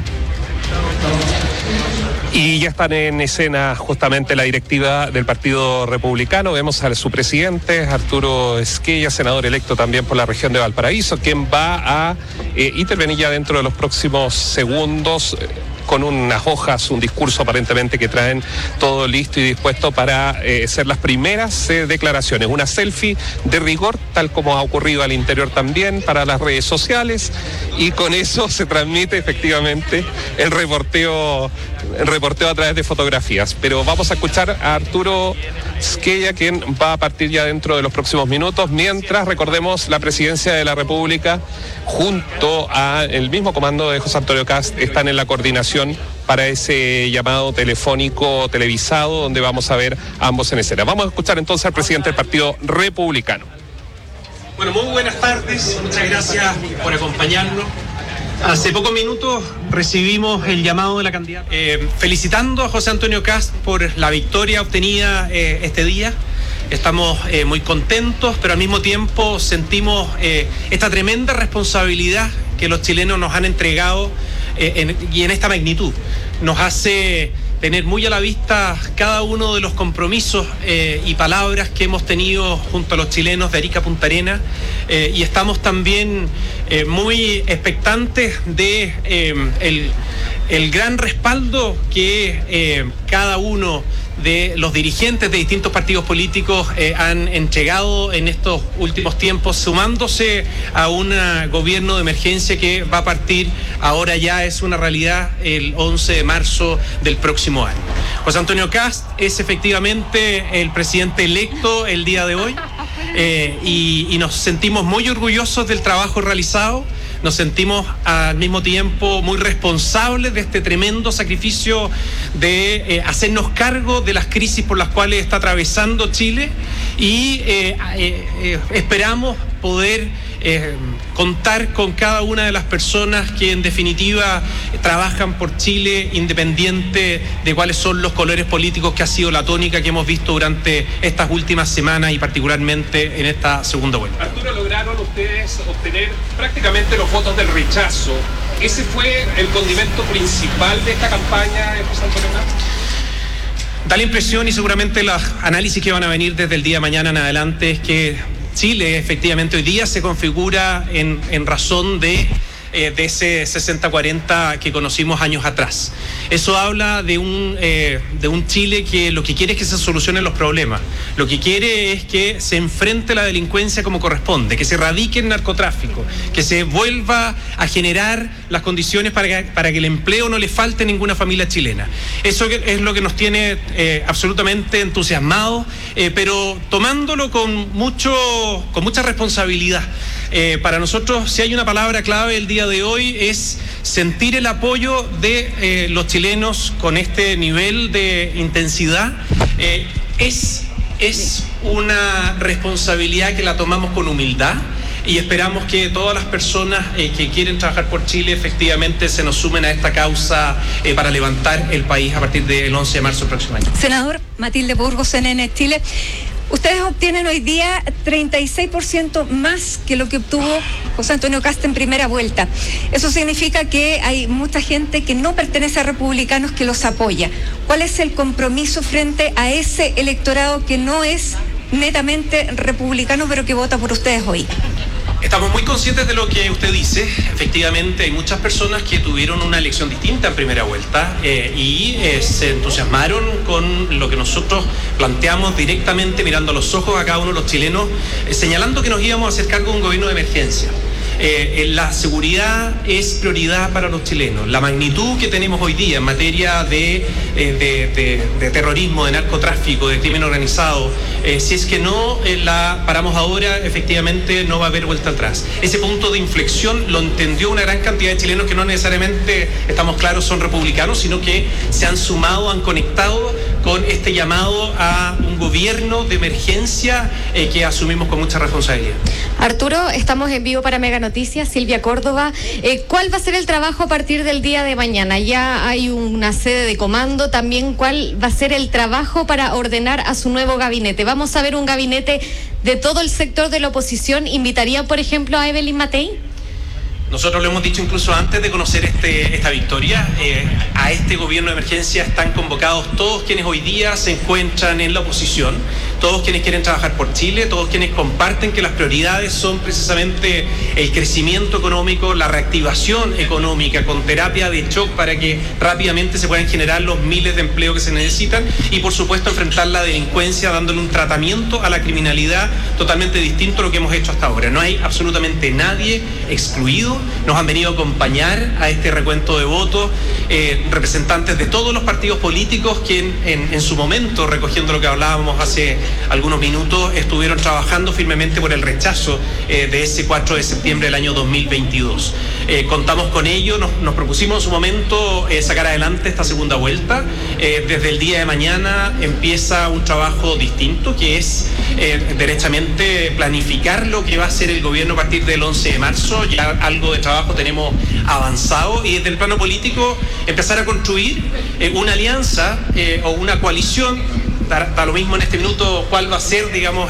Y ya están en escena justamente la directiva del Partido Republicano. Vemos a su presidente, Arturo Esquella, senador electo también por la región de Valparaíso, quien va a intervenir ya dentro de los próximos segundos con unas hojas, un discurso aparentemente que traen todo listo y dispuesto para ser las primeras declaraciones. Una selfie de rigor, tal como ha ocurrido al interior también para las redes sociales, y con eso se transmite efectivamente el reporteo a través de fotografías. Pero vamos a escuchar a Arturo Esquella, quien va a partir ya dentro de los próximos minutos, mientras, recordemos, la presidencia de la República junto al mismo comando de José Antonio Kast están en la coordinación para ese llamado telefónico televisado donde vamos a ver a ambos en escena. Vamos a escuchar entonces al presidente del Partido Republicano. Bueno, muy buenas tardes, muchas gracias por acompañarnos. Hace pocos minutos recibimos el llamado de la candidata felicitando a José Antonio Kast por la victoria obtenida este día. Estamos muy contentos, pero al mismo tiempo sentimos esta tremenda responsabilidad que los chilenos nos han entregado y en esta magnitud. Nos hace tener muy a la vista cada uno de los compromisos y palabras que hemos tenido junto a los chilenos de Arica a Punta Arenas, y estamos también muy expectantes de el gran respaldo que cada uno de los dirigentes de distintos partidos políticos han entregado en estos últimos tiempos, sumándose a un gobierno de emergencia que va a partir, ahora ya es una realidad, el 11 de marzo del próximo año. José Antonio Kast es efectivamente el presidente electo el día de hoy, y nos sentimos muy orgullosos del trabajo realizado. Nos sentimos al mismo tiempo muy responsables de este tremendo sacrificio de hacernos cargo de las crisis por las cuales está atravesando Chile, y esperamos poder contar con cada una de las personas que en definitiva trabajan por Chile, independiente de cuáles son los colores políticos, que ha sido la tónica que hemos visto durante estas últimas semanas y particularmente en esta segunda vuelta. Arturo, lograron ustedes obtener prácticamente los votos del rechazo. ¿Ese fue el condimento principal de esta campaña de José Antonio Kast? Da la impresión, y seguramente los análisis que van a venir desde el día de mañana en adelante, es que Chile efectivamente hoy día se configura en razón de ese 60-40 que conocimos años atrás. Eso habla de un Chile que lo que quiere es que se solucionen los problemas. Lo que quiere es que se enfrente la delincuencia como corresponde, que se erradique el narcotráfico, que se vuelva a generar las condiciones para que el empleo no le falte a ninguna familia chilena. Eso es lo que nos tiene absolutamente entusiasmados, pero tomándolo con mucha responsabilidad. Para nosotros, si hay una palabra clave el día de hoy, es sentir el apoyo de los chilenos con este nivel de intensidad. Es una responsabilidad que la tomamos con humildad, y esperamos que todas las personas que quieren trabajar por Chile efectivamente se nos sumen a esta causa para levantar el país a partir del 11 de marzo del próximo año. Senador Matilde Burgos, CNN Chile. Ustedes obtienen hoy día 36% más que lo que obtuvo José Antonio Kast en primera vuelta. Eso significa que hay mucha gente que no pertenece a republicanos que los apoya. ¿Cuál es el compromiso frente a ese electorado que no es netamente republicano, pero que vota por ustedes hoy? Estamos muy conscientes de lo que usted dice. Efectivamente, hay muchas personas que tuvieron una elección distinta en primera vuelta y se entusiasmaron con lo que nosotros planteamos directamente, mirando a los ojos a cada uno de los chilenos, señalando que nos íbamos a hacer cargo de un gobierno de emergencia. La seguridad es prioridad para los chilenos. La magnitud que tenemos hoy día en materia de terrorismo, de narcotráfico, de crimen organizado, si es que no la paramos ahora, efectivamente no va a haber vuelta atrás. Ese punto de inflexión lo entendió una gran cantidad de chilenos que no necesariamente, estamos claros, son republicanos, sino que se han sumado, han conectado con este llamado a un gobierno de emergencia que asumimos con mucha responsabilidad. Arturo, estamos en vivo para Mega Noticias. Silvia Córdoba, ¿cuál va a ser el trabajo a partir del día de mañana? Ya hay una sede de comando, también ¿cuál va a ser el trabajo para ordenar a su nuevo gabinete? ¿Vamos a ver un gabinete de todo el sector de la oposición? ¿Invitaría, por ejemplo, a Evelyn Matei? Nosotros lo hemos dicho incluso antes de conocer esta victoria. A este gobierno de emergencia están convocados todos quienes hoy día se encuentran en la oposición, todos quienes quieren trabajar por Chile, todos quienes comparten que las prioridades son precisamente el crecimiento económico, la reactivación económica con terapia de shock para que rápidamente se puedan generar los miles de empleos que se necesitan y por supuesto enfrentar la delincuencia dándole un tratamiento a la criminalidad totalmente distinto a lo que hemos hecho hasta ahora. No hay absolutamente nadie excluido. Nos han venido a acompañar a este recuento de votos representantes de todos los partidos políticos que en su momento, recogiendo lo que hablábamos hace algunos minutos, estuvieron trabajando firmemente por el rechazo de ese 4 de septiembre del año 2022. Contamos con ello, nos propusimos en su momento sacar adelante esta segunda vuelta. Desde el día de mañana empieza un trabajo distinto que es derechamente planificar lo que va a ser el gobierno a partir del 11 de marzo. Ya algo de trabajo tenemos avanzado y desde el plano político empezar a construir una alianza o una coalición. Da lo mismo en este minuto cuál va a ser, digamos,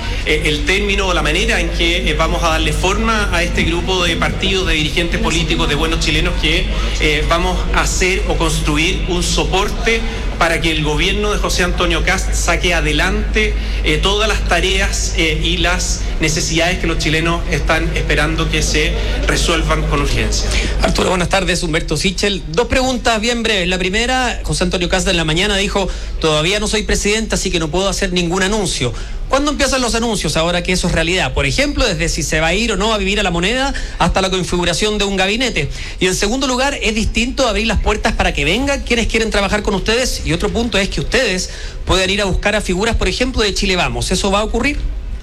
el término o la manera en que vamos a darle forma a este grupo de partidos, de dirigentes políticos, de buenos chilenos que vamos a hacer o construir un soporte para que el gobierno de José Antonio Kast saque adelante todas las tareas y las necesidades que los chilenos están esperando que se resuelvan con urgencia. Arturo, buenas tardes. Humberto Sichel. Dos preguntas bien breves. La primera, José Antonio Kast en la mañana dijo: todavía no soy presidente, así que no puedo hacer ningún anuncio. ¿Cuándo empiezan los anuncios ahora que eso es realidad? Por ejemplo, desde si se va a ir o no a vivir a La Moneda hasta la configuración de un gabinete. Y en segundo lugar, es distinto abrir las puertas para que vengan quienes quieren trabajar con ustedes. Y otro punto es que ustedes puedan ir a buscar a figuras, por ejemplo, de Chile Vamos. ¿Eso va a ocurrir?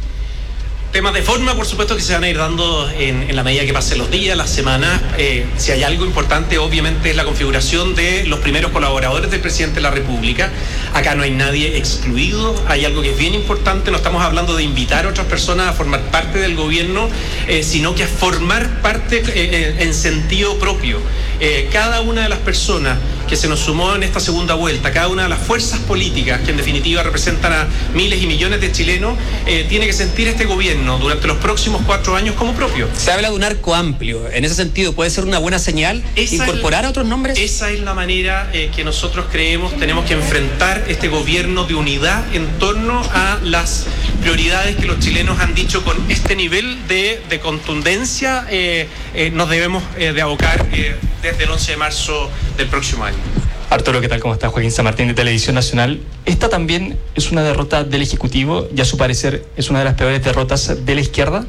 Temas de forma, por supuesto, que se van a ir dando en la medida que pasen los días, las semanas. Si hay algo importante, obviamente, es la configuración de los primeros colaboradores del presidente de la República. Acá no hay nadie excluido. Hay algo que es bien importante. No estamos hablando de invitar a otras personas a formar parte del gobierno, sino que a formar parte en sentido propio. Cada una de las personas que se nos sumó en esta segunda vuelta, cada una de las fuerzas políticas que en definitiva representan a miles y millones de chilenos, tiene que sentir este gobierno durante los próximos 4 años como propio. Se habla de un arco amplio. En ese sentido, ¿puede ser una buena señal incorporar a otros nombres? Esa es la manera que nosotros creemos tenemos que enfrentar este gobierno de unidad en torno a las prioridades que los chilenos han dicho. Con este nivel de contundencia nos debemos de abocar desde el 11 de marzo del próximo año. Arturo, ¿qué tal? ¿Cómo está? Joaquín San Martín de Televisión Nacional. Esta también es una derrota del Ejecutivo y a su parecer es una de las peores derrotas de la izquierda.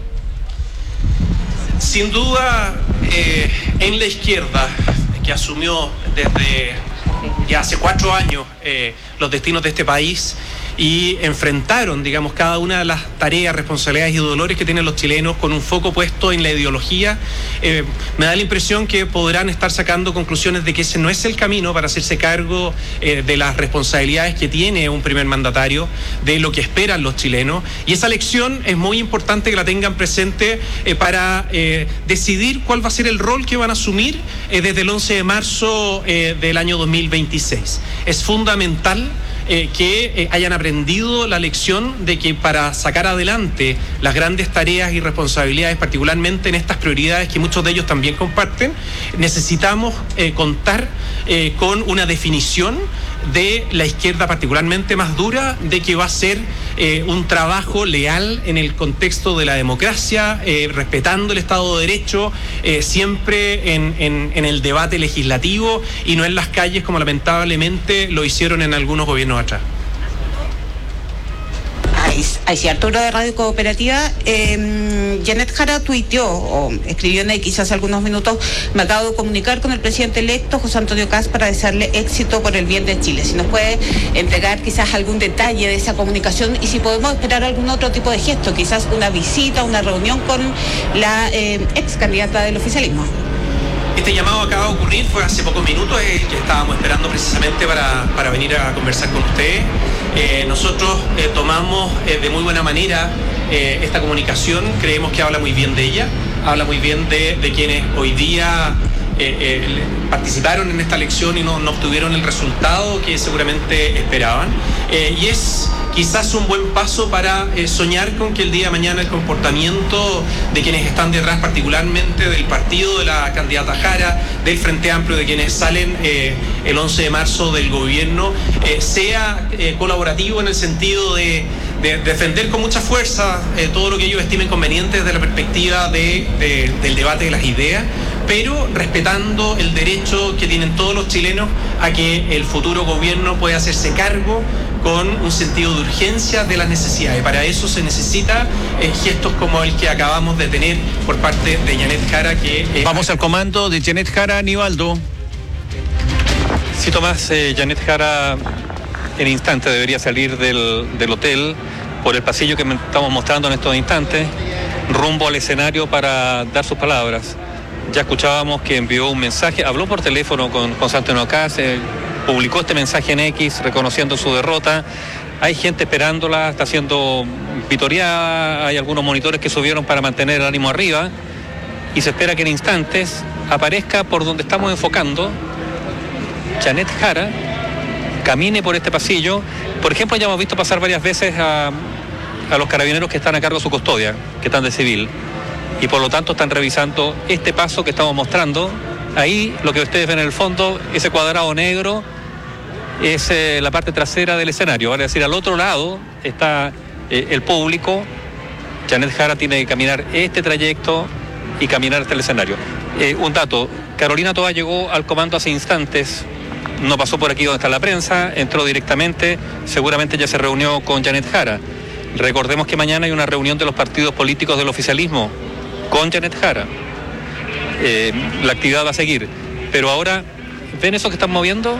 Sin duda, en la izquierda, que asumió desde ya hace 4 años los destinos de este país y enfrentaron, digamos, cada una de las tareas, responsabilidades y dolores que tienen los chilenos con un foco puesto en la ideología, me da la impresión que podrán estar sacando conclusiones de que ese no es el camino para hacerse cargo de las responsabilidades que tiene un primer mandatario, de lo que esperan los chilenos, y esa lección es muy importante que la tengan presente para decidir cuál va a ser el rol que van a asumir desde el 11 de marzo del año 2026. Es fundamental que hayan aprendido la lección de que para sacar adelante las grandes tareas y responsabilidades, particularmente en estas prioridades que muchos de ellos también comparten, necesitamos contar con una definición de la izquierda particularmente más dura, de que va a ser un trabajo leal en el contexto de la democracia, respetando el Estado de Derecho, siempre en el debate legislativo y no en las calles como lamentablemente lo hicieron en algunos gobiernos atrás. hay cierto hora de radio cooperativa. Janet Jara tuiteó o escribió en X hace algunos minutos: me acabo de comunicar con el presidente electo José Antonio Kast para desearle éxito por el bien de Chile. Si nos puede entregar quizás algún detalle de esa comunicación y si podemos esperar algún otro tipo de gesto, quizás una visita, una reunión con la ex candidata del oficialismo. Este llamado acaba de ocurrir, fue hace pocos minutos, que estábamos esperando precisamente para venir a conversar con ustedes. Nosotros tomamos de muy buena manera esta comunicación, creemos que habla muy bien de ella, habla muy bien de quienes hoy día participaron en esta elección y no obtuvieron el resultado que seguramente esperaban. Y es quizás un buen paso para soñar con que el día de mañana el comportamiento de quienes están detrás, particularmente del partido de la candidata Jara, del Frente Amplio, de quienes salen el 11 de marzo del gobierno, sea colaborativo en el sentido de defender con mucha fuerza todo lo que ellos estimen conveniente desde la perspectiva del debate de las ideas, pero respetando el derecho que tienen todos los chilenos a que el futuro gobierno pueda hacerse cargo con un sentido de urgencia de las necesidades. Para eso se necesita gestos como el que acabamos de tener por parte de Janet Jara. Vamos al comando de Janet Jara, Aníbaldo. Sí, Tomás, Janet Jara en instante debería salir del hotel por el pasillo que estamos mostrando en estos instantes, rumbo al escenario para dar sus palabras. Ya escuchábamos que envió un mensaje, habló por teléfono con José Antonio Kast, publicó este mensaje en X reconociendo su derrota. Hay gente esperándola, está siendo vitoreada, hay algunos monitores que subieron para mantener el ánimo arriba y se espera que en instantes aparezca por donde estamos enfocando Janet Jara, camine por este pasillo. Por ejemplo, ya hemos visto pasar varias veces a los carabineros que están a cargo de su custodia, que están de civil, y por lo tanto están revisando este paso que estamos mostrando. Ahí lo que ustedes ven en el fondo, ese cuadrado negro, es la parte trasera del escenario, vale decir, al otro lado está el público. Janet Jara tiene que caminar este trayecto y caminar hasta el escenario. Un dato, Carolina Toá llegó al comando hace instantes, no pasó por aquí donde está la prensa, entró directamente, seguramente ya se reunió con Janet Jara. Recordemos que mañana hay una reunión de los partidos políticos del oficialismo con Janet Jara. La actividad va a seguir, pero ahora, ¿ven eso que están moviendo?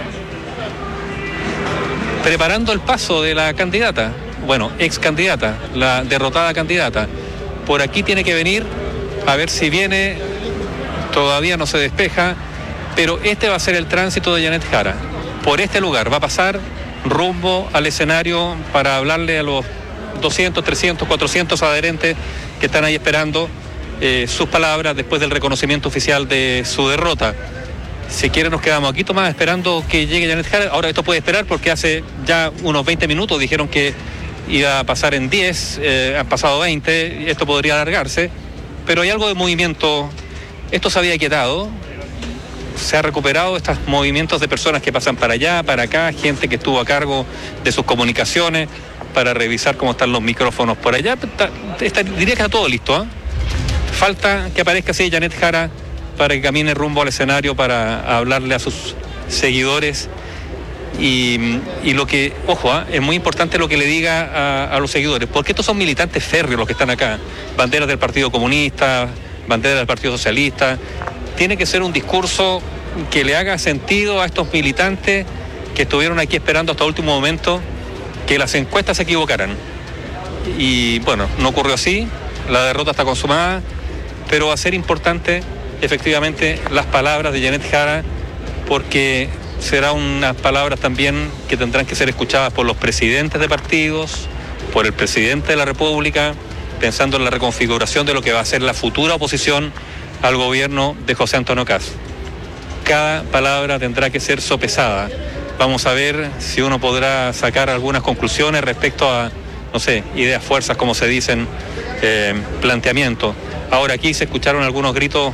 Preparando el paso de la candidata, bueno, ex candidata, la derrotada candidata. Por aquí tiene que venir, a ver si viene, todavía no se despeja, pero este va a ser el tránsito de Janet Jara. Por este lugar va a pasar rumbo al escenario para hablarle a los 200, 300, 400 adherentes que están ahí esperando sus palabras después del reconocimiento oficial de su derrota. Si quieren nos quedamos aquí, Tomás, esperando que llegue Janet Jara. Ahora esto puede esperar porque hace ya unos 20 minutos dijeron que iba a pasar en 10, han pasado 20, y esto podría alargarse, pero hay algo de movimiento. Esto se había quietado, se ha recuperado estos movimientos de personas que pasan para allá, para acá, gente que estuvo a cargo de sus comunicaciones para revisar cómo están los micrófonos por allá. Diría que está todo listo, ¿eh? Falta que aparezca así Janet Jara para que camine rumbo al escenario para hablarle a sus seguidores y lo que, ojo, es muy importante lo que le diga a los seguidores, porque estos son militantes férreos los que están acá, banderas del Partido Comunista, banderas del Partido Socialista. Tiene que ser un discurso que le haga sentido a estos militantes que estuvieron aquí esperando hasta el último momento que las encuestas se equivocaran. Y bueno, no ocurrió así, la derrota está consumada, pero va a ser importante efectivamente las palabras de Janet Jara, porque serán unas palabras también que tendrán que ser escuchadas por los presidentes de partidos, por el presidente de la República, pensando en la reconfiguración de lo que va a ser la futura oposición al gobierno de José Antonio Kast. Cada palabra tendrá que ser sopesada. Vamos a ver si uno podrá sacar algunas conclusiones respecto a, no sé, ideas, fuerzas, como se dicen, planteamientos. Ahora aquí se escucharon algunos gritos,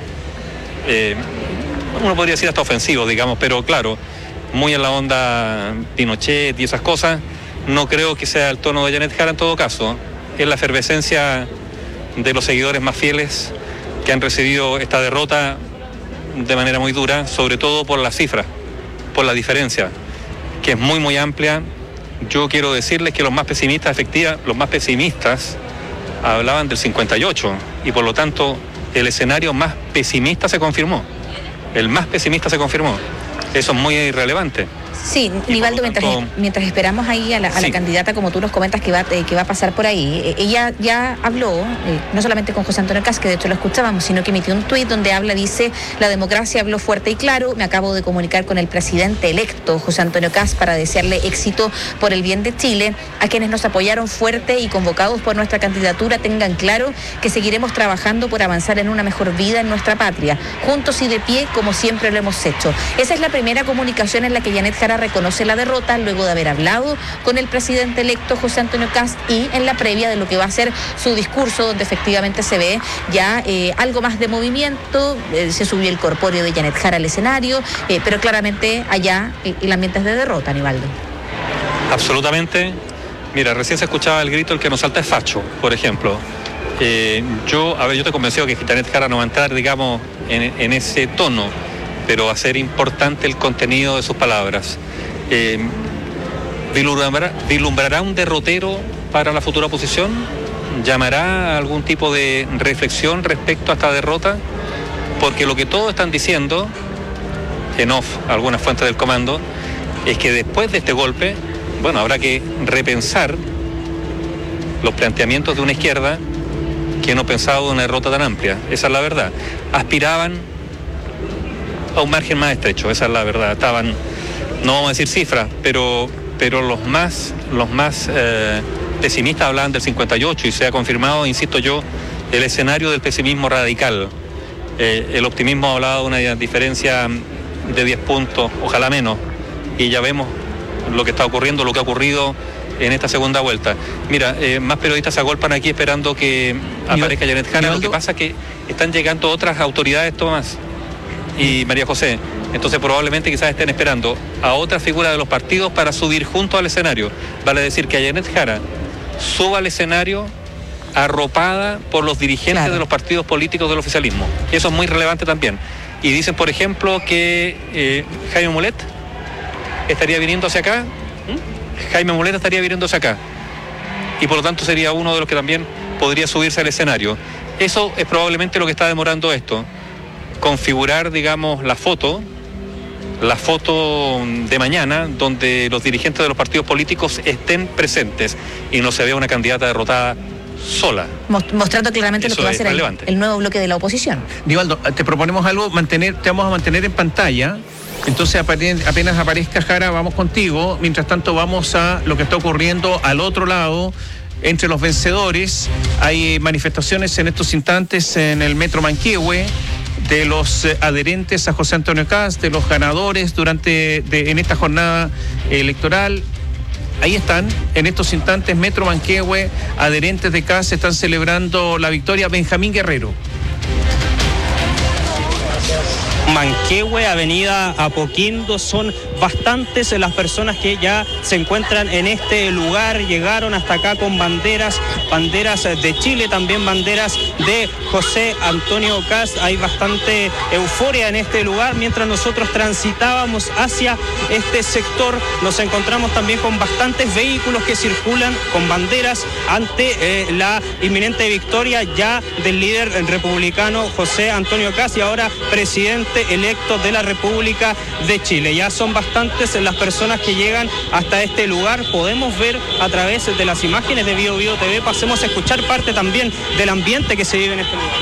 uno podría decir hasta ofensivos, digamos, pero claro, muy en la onda Pinochet y esas cosas. No creo que sea el tono de Janet Jara en todo caso. Es la efervescencia de los seguidores más fieles que han recibido esta derrota de manera muy dura, sobre todo por las cifras, por la diferencia, que es muy muy amplia yo quiero decirles que los más pesimistas hablaban del 58 y por lo tanto el escenario más pesimista se confirmó. El más pesimista se confirmó. Eso es muy irrelevante. Sí, Nivaldo, mientras esperamos ahí a la candidata, como tú nos comentas, que va a pasar por ahí, ella ya habló, no solamente con José Antonio Kast, que de hecho lo escuchábamos, sino que emitió un tuit donde dice, la democracia habló fuerte y claro, me acabo de comunicar con el presidente electo, José Antonio Kast, para desearle éxito por el bien de Chile, a quienes nos apoyaron fuerte y convocados por nuestra candidatura, tengan claro que seguiremos trabajando por avanzar en una mejor vida en nuestra patria, juntos y de pie, como siempre lo hemos hecho. Esa es la primera comunicación en la que Janet Jara reconoce la derrota luego de haber hablado con el presidente electo José Antonio Kast y en la previa de lo que va a ser su discurso, donde efectivamente se ve ya algo más de movimiento, se subió el corpóreo de Janet Jara al escenario, pero claramente allá el ambiente es de derrota, Nivaldo. Absolutamente. Mira, recién se escuchaba el grito, el que nos salta es facho, por ejemplo. Yo te convenció que Janet Jara no va a entrar, digamos, en ese tono, pero va a ser importante el contenido de sus palabras. ¿Vislumbrará un derrotero para la futura oposición? ¿Llamará a algún tipo de reflexión respecto a esta derrota? Porque lo que todos están diciendo, en off, algunas fuentes del comando, es que después de este golpe, bueno, habrá que repensar los planteamientos de una izquierda que no pensaba de una derrota tan amplia. Esa es la verdad. Aspiraban a un margen más estrecho, esa es la verdad. Estaban, no vamos a decir cifras, pero los más pesimistas hablaban del 58 y se ha confirmado, insisto yo, el escenario del pesimismo radical. El optimismo hablaba de una diferencia de 10 puntos, ojalá menos, y ya vemos lo que está ocurriendo, lo que ha ocurrido en esta segunda vuelta. Mira, más periodistas se agolpan aquí esperando que aparezca Janet Jara. Lo que pasa es que están llegando otras autoridades, Tomás y María José, entonces probablemente quizás estén esperando a otra figura de los partidos para subir junto al escenario. Vale decir que Janet Jara suba al escenario arropada por los dirigentes de los partidos políticos del oficialismo. Eso es muy relevante también. Y dicen, por ejemplo, que Jaime Mulet estaría viniendo hacia acá. Jaime Mulet estaría viniendo hacia acá. Y por lo tanto sería uno de los que también podría subirse al escenario. Eso es probablemente lo que está demorando esto. Configurar, digamos, la foto de mañana, donde los dirigentes de los partidos políticos estén presentes y no se vea una candidata derrotada sola. Mostrando claramente lo que va a ser el nuevo bloque de la oposición. Nivaldo, te proponemos algo, te vamos a mantener en pantalla. Entonces apenas aparezca Jara, vamos contigo. Mientras tanto vamos a lo que está ocurriendo al otro lado. Entre los vencedores hay manifestaciones en estos instantes en el Metro Manquehue, de los adherentes a José Antonio Kast, de los ganadores en esta jornada electoral. Ahí están, en estos instantes, Metro Manquehue, adherentes de Kast están celebrando la victoria. Benjamín Guerrero. Manquehue, Avenida Apoquindo, son bastantes las personas que ya se encuentran en este lugar, llegaron hasta acá con banderas de Chile, también banderas de José Antonio Kast. Hay bastante euforia en este lugar. Mientras nosotros transitábamos hacia este sector, nos encontramos también con bastantes vehículos que circulan con banderas ante la inminente victoria ya del líder republicano José Antonio Kast y ahora presidente electo de la República de Chile. Ya son bastantes las personas que llegan hasta este lugar. Podemos ver a través de las imágenes de Bio Bio TV. Pasemos a escuchar parte también del ambiente que se vive en este lugar.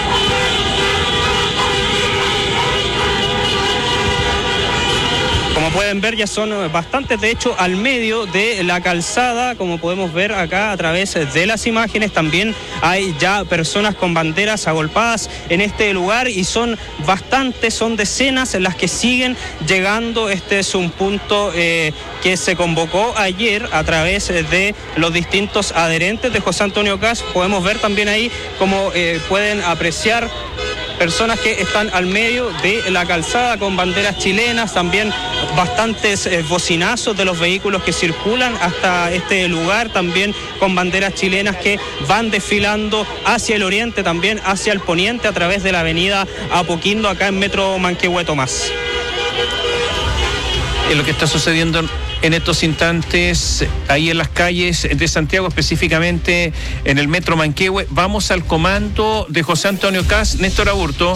Como pueden ver, ya son bastantes, de hecho, al medio de la calzada, como podemos ver acá a través de las imágenes. También hay ya personas con banderas agolpadas en este lugar y son bastantes, son decenas las que siguen llegando. Este es un punto que se convocó ayer a través de los distintos adherentes de José Antonio Kast. Podemos ver también ahí, como pueden apreciar, personas que están al medio de la calzada con banderas chilenas, también bastantes bocinazos de los vehículos que circulan hasta este lugar, también con banderas chilenas que van desfilando hacia el oriente, también hacia el poniente a través de la avenida Apoquindo, acá en Metro Manquehue, Tomás. Es lo que está sucediendo en estos instantes ahí en las calles de Santiago, específicamente en el Metro Manquehue. Vamos al comando de José Antonio Kast. Néstor Aburto.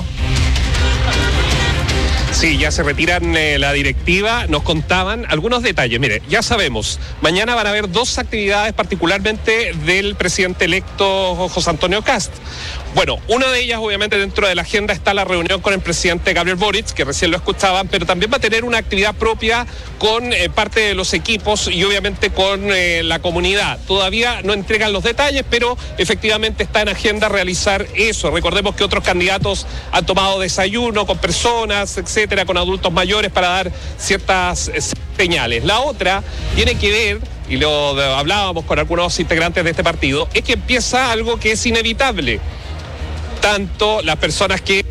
Sí, ya se retiran la directiva, nos contaban algunos detalles. Mire, ya sabemos, mañana van a haber 2 actividades particularmente del presidente electo José Antonio Kast. Bueno, una de ellas obviamente dentro de la agenda está la reunión con el presidente Gabriel Boric, que recién lo escuchaban, pero también va a tener una actividad propia con parte de los equipos y obviamente con la comunidad. Todavía no entregan los detalles, pero efectivamente está en agenda realizar eso. Recordemos que otros candidatos han tomado desayuno con personas, etcétera, con adultos mayores para dar ciertas señales. La otra tiene que ver, y lo hablábamos con algunos integrantes de este partido, es que empieza algo que es inevitable. Tanto las personas que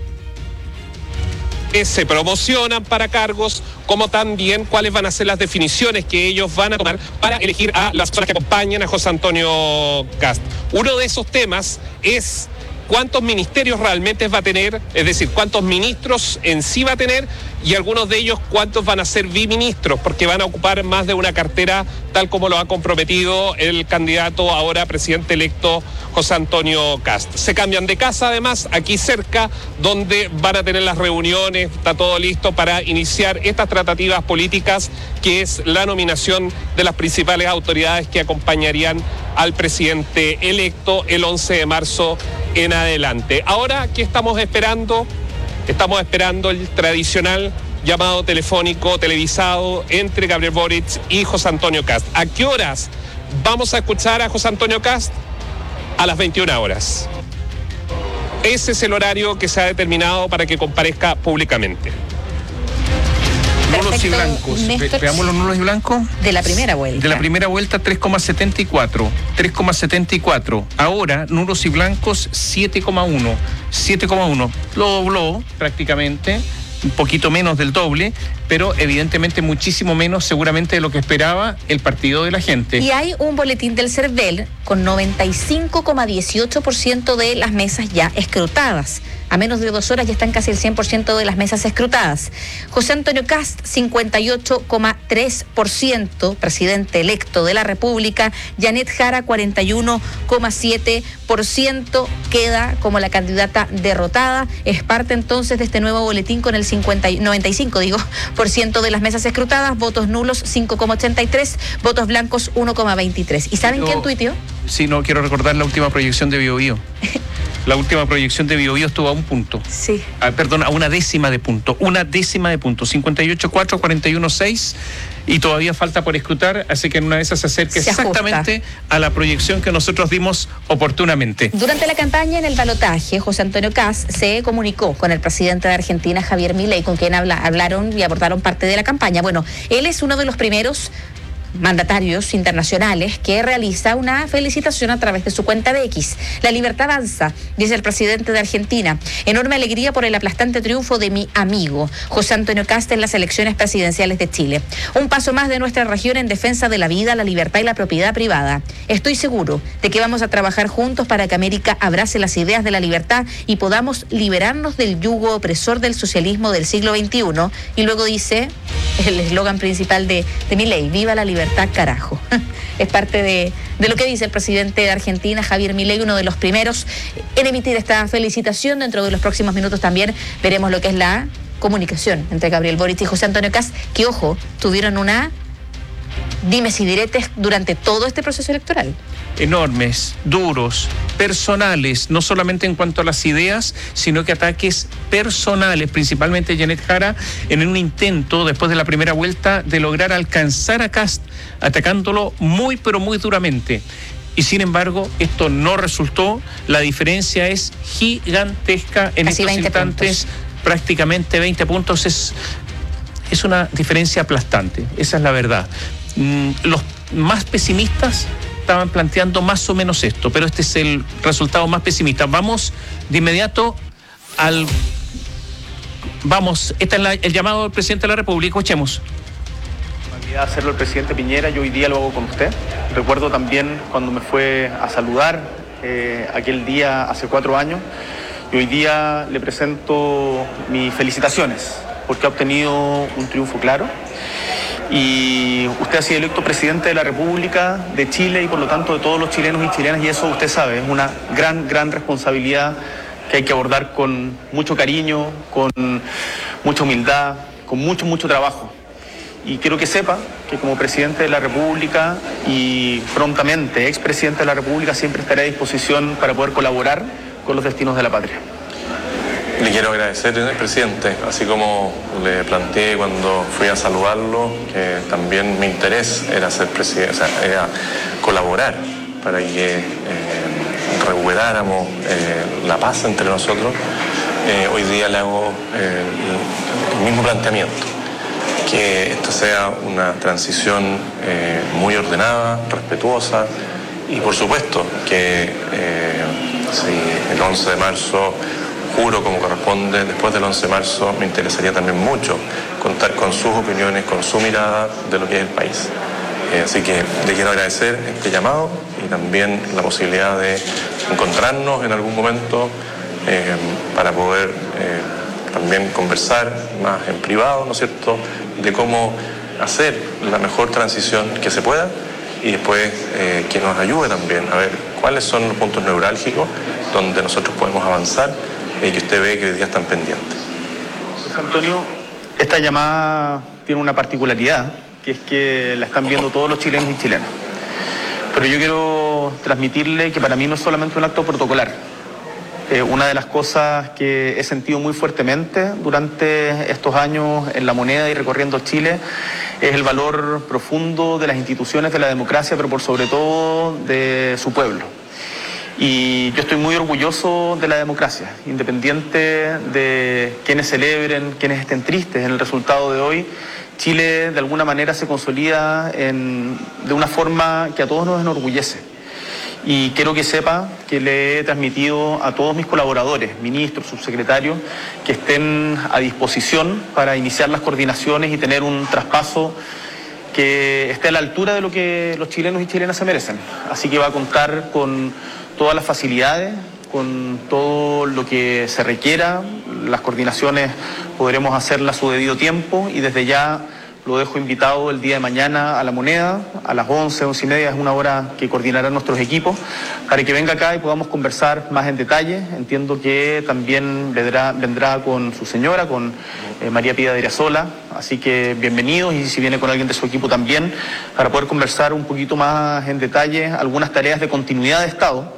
se promocionan para cargos, como también cuáles van a ser las definiciones que ellos van a tomar para elegir a las personas que acompañan a José Antonio Kast. Uno de esos temas es cuántos ministerios realmente va a tener, es decir, cuántos ministros en sí va a tener, y algunos de ellos cuántos van a ser biministros, porque van a ocupar más de una cartera, tal como lo ha comprometido el candidato ahora presidente electo José Antonio Kast. Se cambian de casa además, aquí cerca, donde van a tener las reuniones, está todo listo para iniciar estas tratativas políticas, que es la nominación de las principales autoridades que acompañarían al presidente electo el 11 de marzo en adelante. Ahora, ¿qué estamos esperando? Estamos esperando el tradicional llamado telefónico televisado entre Gabriel Boric y José Antonio Kast. ¿A qué horas vamos a escuchar a José Antonio Kast? A las 21 horas. Ese es el horario que se ha determinado para que comparezca públicamente. Nulos y blancos. Veamos los nulos y blancos. De la primera vuelta. De la primera vuelta, 3,74. 3,74. Ahora, nulos y blancos, 7,1. 7,1. Lo dobló prácticamente. Un poquito menos del doble, pero evidentemente muchísimo menos seguramente de lo que esperaba el partido de la gente. Y hay un boletín del CERVEL con 95,18% de las mesas ya escrutadas. A menos de 2 horas ya están casi el 100% de las mesas escrutadas. José Antonio Kast, 58,3%, presidente electo de la República. Janet Jara, 41,7%, queda como la candidata derrotada. Es parte entonces de este nuevo boletín con el 95% de las mesas escrutadas, votos nulos 5,83, votos blancos 1,23. ¿Y saben quién tuiteó? Sí, no, quiero recordar la última proyección de Biobío. La última proyección de Biobío estuvo a 1 punto. Sí. Perdón, a 1/10 de punto. 1/10 de punto. 58,4, 41,6. Y todavía falta por escrutar, así que en una de esas se acerca exactamente a la proyección que nosotros dimos oportunamente. Durante la campaña en el balotaje, José Antonio Kast se comunicó con el presidente de Argentina, Javier Milei, con quien hablaron y abordaron parte de la campaña. Bueno, él es uno de los primeros mandatarios internacionales que realiza una felicitación a través de su cuenta de X. La libertad avanza, dice el presidente de Argentina. Enorme alegría por el aplastante triunfo de mi amigo José Antonio Kast en las elecciones presidenciales de Chile. Un paso más de nuestra región en defensa de la vida, la libertad y la propiedad privada. Estoy seguro de que vamos a trabajar juntos para que América abrace las ideas de la libertad y podamos liberarnos del yugo opresor del socialismo del siglo XXI. Y luego dice el eslogan principal de Milei: viva la libertad, carajo. Es parte de lo que dice el presidente de Argentina, Javier Milei, uno de los primeros en emitir esta felicitación. Dentro de los próximos minutos también veremos lo que es la comunicación entre Gabriel Boric y José Antonio Kast, que, ojo, tuvieron una dimes y diretes durante todo este proceso electoral. Enormes, duros, personales, no solamente en cuanto a las ideas, sino que ataques personales, principalmente Janet Jara, en un intento después de la primera vuelta de lograr alcanzar a Kast, atacándolo muy pero muy duramente. Y sin embargo, esto no resultó. La diferencia es gigantesca en estos instantes, prácticamente 20 puntos. Es una diferencia aplastante, esa es la verdad. Los más pesimistas estaban planteando más o menos esto, pero este es el resultado más pesimista. Vamos de inmediato este es el llamado del presidente de la República. Escuchemos. Hacerlo el presidente Piñera, yo hoy día lo hago con usted. Recuerdo también cuando me fue a saludar aquel día hace 4 años, y hoy día le presento mis felicitaciones porque ha obtenido un triunfo claro. Y usted ha sido electo presidente de la República de Chile y por lo tanto de todos los chilenos y chilenas, y eso usted sabe, es una gran responsabilidad que hay que abordar con mucho cariño, con mucha humildad, con mucho trabajo. Y quiero que sepa que como presidente de la República y prontamente expresidente de la República siempre estaré a disposición para poder colaborar con los destinos de la patria. Le quiero agradecer, presidente, así como le planteé cuando fui a saludarlo, que también mi interés era ser presidente, o sea, era colaborar para que recuperáramos la paz entre nosotros. Hoy día le hago el mismo planteamiento, que esto sea una transición muy ordenada, respetuosa, y por supuesto que si el 11 de marzo juro como corresponde, después del 11 de marzo me interesaría también mucho contar con sus opiniones, con su mirada de lo que es el país. Así que le quiero agradecer este llamado y también la posibilidad de encontrarnos en algún momento para poder también conversar más en privado, ¿no es cierto?, de cómo hacer la mejor transición que se pueda y después que nos ayude también a ver cuáles son los puntos neurálgicos donde nosotros podemos avanzar y que usted ve que hoy día están pendientes. José Antonio, esta llamada tiene una particularidad, que es que la están viendo todos los chilenos y chilenas. Pero yo quiero transmitirle que para mí no es solamente un acto protocolar. Una de las cosas que he sentido muy fuertemente durante estos años en La Moneda y recorriendo Chile es el valor profundo de las instituciones de la democracia, pero por sobre todo de su pueblo. Y yo estoy muy orgulloso de la democracia, independiente de quienes celebren, quienes estén tristes en el resultado de hoy. Chile de alguna manera se consolida de una forma que a todos nos enorgullece. Y quiero que sepa que le he transmitido a todos mis colaboradores, ministros, subsecretarios, que estén a disposición para iniciar las coordinaciones y tener un traspaso que esté a la altura de lo que los chilenos y chilenas se merecen. Así que va a contar con todas las facilidades, con todo lo que se requiera. Las coordinaciones podremos hacerlas a su debido tiempo y desde ya lo dejo invitado el día de mañana a La Moneda, a las 11, 11:30, es una hora que coordinarán nuestros equipos, para que venga acá y podamos conversar más en detalle. Entiendo que también vendrá con su señora, con María Pía de Irasola, así que bienvenidos, y si viene con alguien de su equipo también, para poder conversar un poquito más en detalle algunas tareas de continuidad de Estado.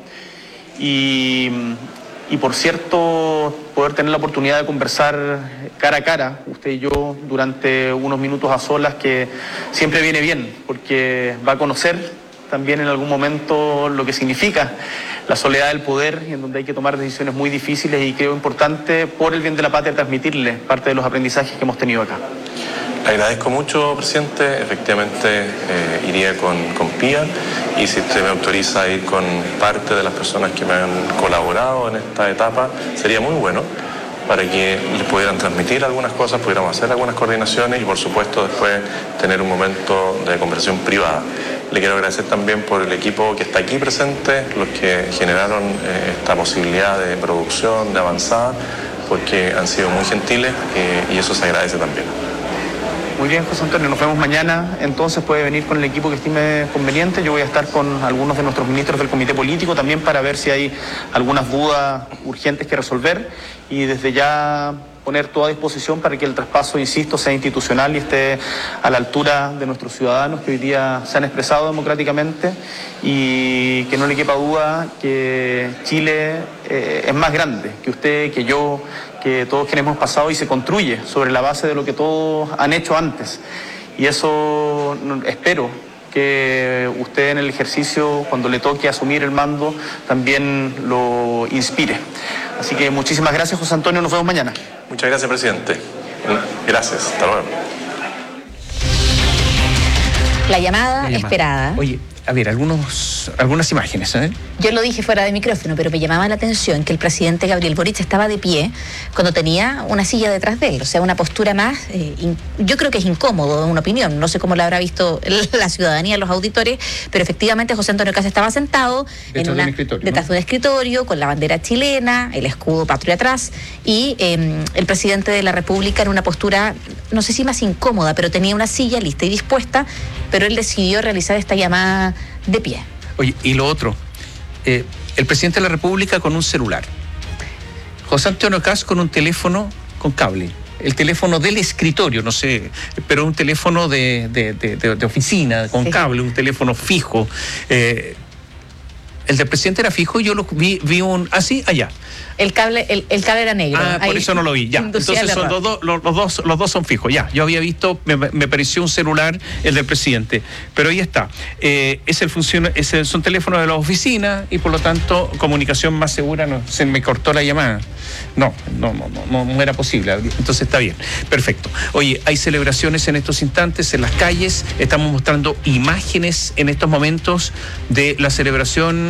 Y por cierto, poder tener la oportunidad de conversar cara a cara, usted y yo, durante unos minutos a solas, que siempre viene bien, porque va a conocer también en algún momento lo que significa la soledad del poder, y en donde hay que tomar decisiones muy difíciles, y creo importante, por el bien de la patria, transmitirle parte de los aprendizajes que hemos tenido acá. Le agradezco mucho, presidente. Efectivamente, iría con Pía, y si usted me autoriza a ir con parte de las personas que me han colaborado en esta etapa, sería muy bueno para que les pudieran transmitir algunas cosas, pudiéramos hacer algunas coordinaciones y, por supuesto, después tener un momento de conversación privada. Le quiero agradecer también por el equipo que está aquí presente, los que generaron esta posibilidad de producción, de avanzada, porque han sido muy gentiles y eso se agradece también. Muy bien, José Antonio, nos vemos mañana. Entonces puede venir con el equipo que estime conveniente. Yo voy a estar con algunos de nuestros ministros del Comité Político también para ver si hay algunas dudas urgentes que resolver, y desde ya poner toda disposición para que el traspaso, insisto, sea institucional y esté a la altura de nuestros ciudadanos que hoy día se han expresado democráticamente, y que no le quepa duda que Chile es más grande que usted, que yo, que todos quienes hemos pasado, y se construye sobre la base de lo que todos han hecho antes. Y eso espero que usted en el ejercicio, cuando le toque asumir el mando, también lo inspire. Así que muchísimas gracias, José Antonio, nos vemos mañana. Muchas gracias, presidente. Gracias, hasta luego. La llamada esperada. Oye, a ver, algunas imágenes. Yo lo dije fuera de micrófono, pero me llamaba la atención que el presidente Gabriel Boric estaba de pie cuando tenía una silla detrás de él, o sea, una postura más, yo creo que es incómodo, en una opinión, no sé cómo lo habrá visto la ciudadanía, los auditores, pero efectivamente José Antonio Kast estaba sentado detrás de un escritorio, con la bandera chilena, el escudo patrio atrás, y el presidente de la República en una postura, no sé si más incómoda, pero tenía una silla lista y dispuesta, pero él decidió realizar esta llamada de pie. Oye, y lo otro, el presidente de la República con un celular, José Antonio Kast con un teléfono con cable, el teléfono del escritorio, no sé, pero un teléfono de oficina, con cable, un teléfono fijo. El del presidente era fijo y yo lo vi así allá. El cable era negro. Por eso no lo vi, ya. Entonces son los dos son fijos, ya. Yo había visto, me pareció un celular el del presidente, pero ahí está. Son teléfonos de la oficina y por lo tanto comunicación más segura, se me cortó la llamada. No era posible, entonces está bien, perfecto. Oye, hay celebraciones en estos instantes en las calles, estamos mostrando imágenes en estos momentos de la celebración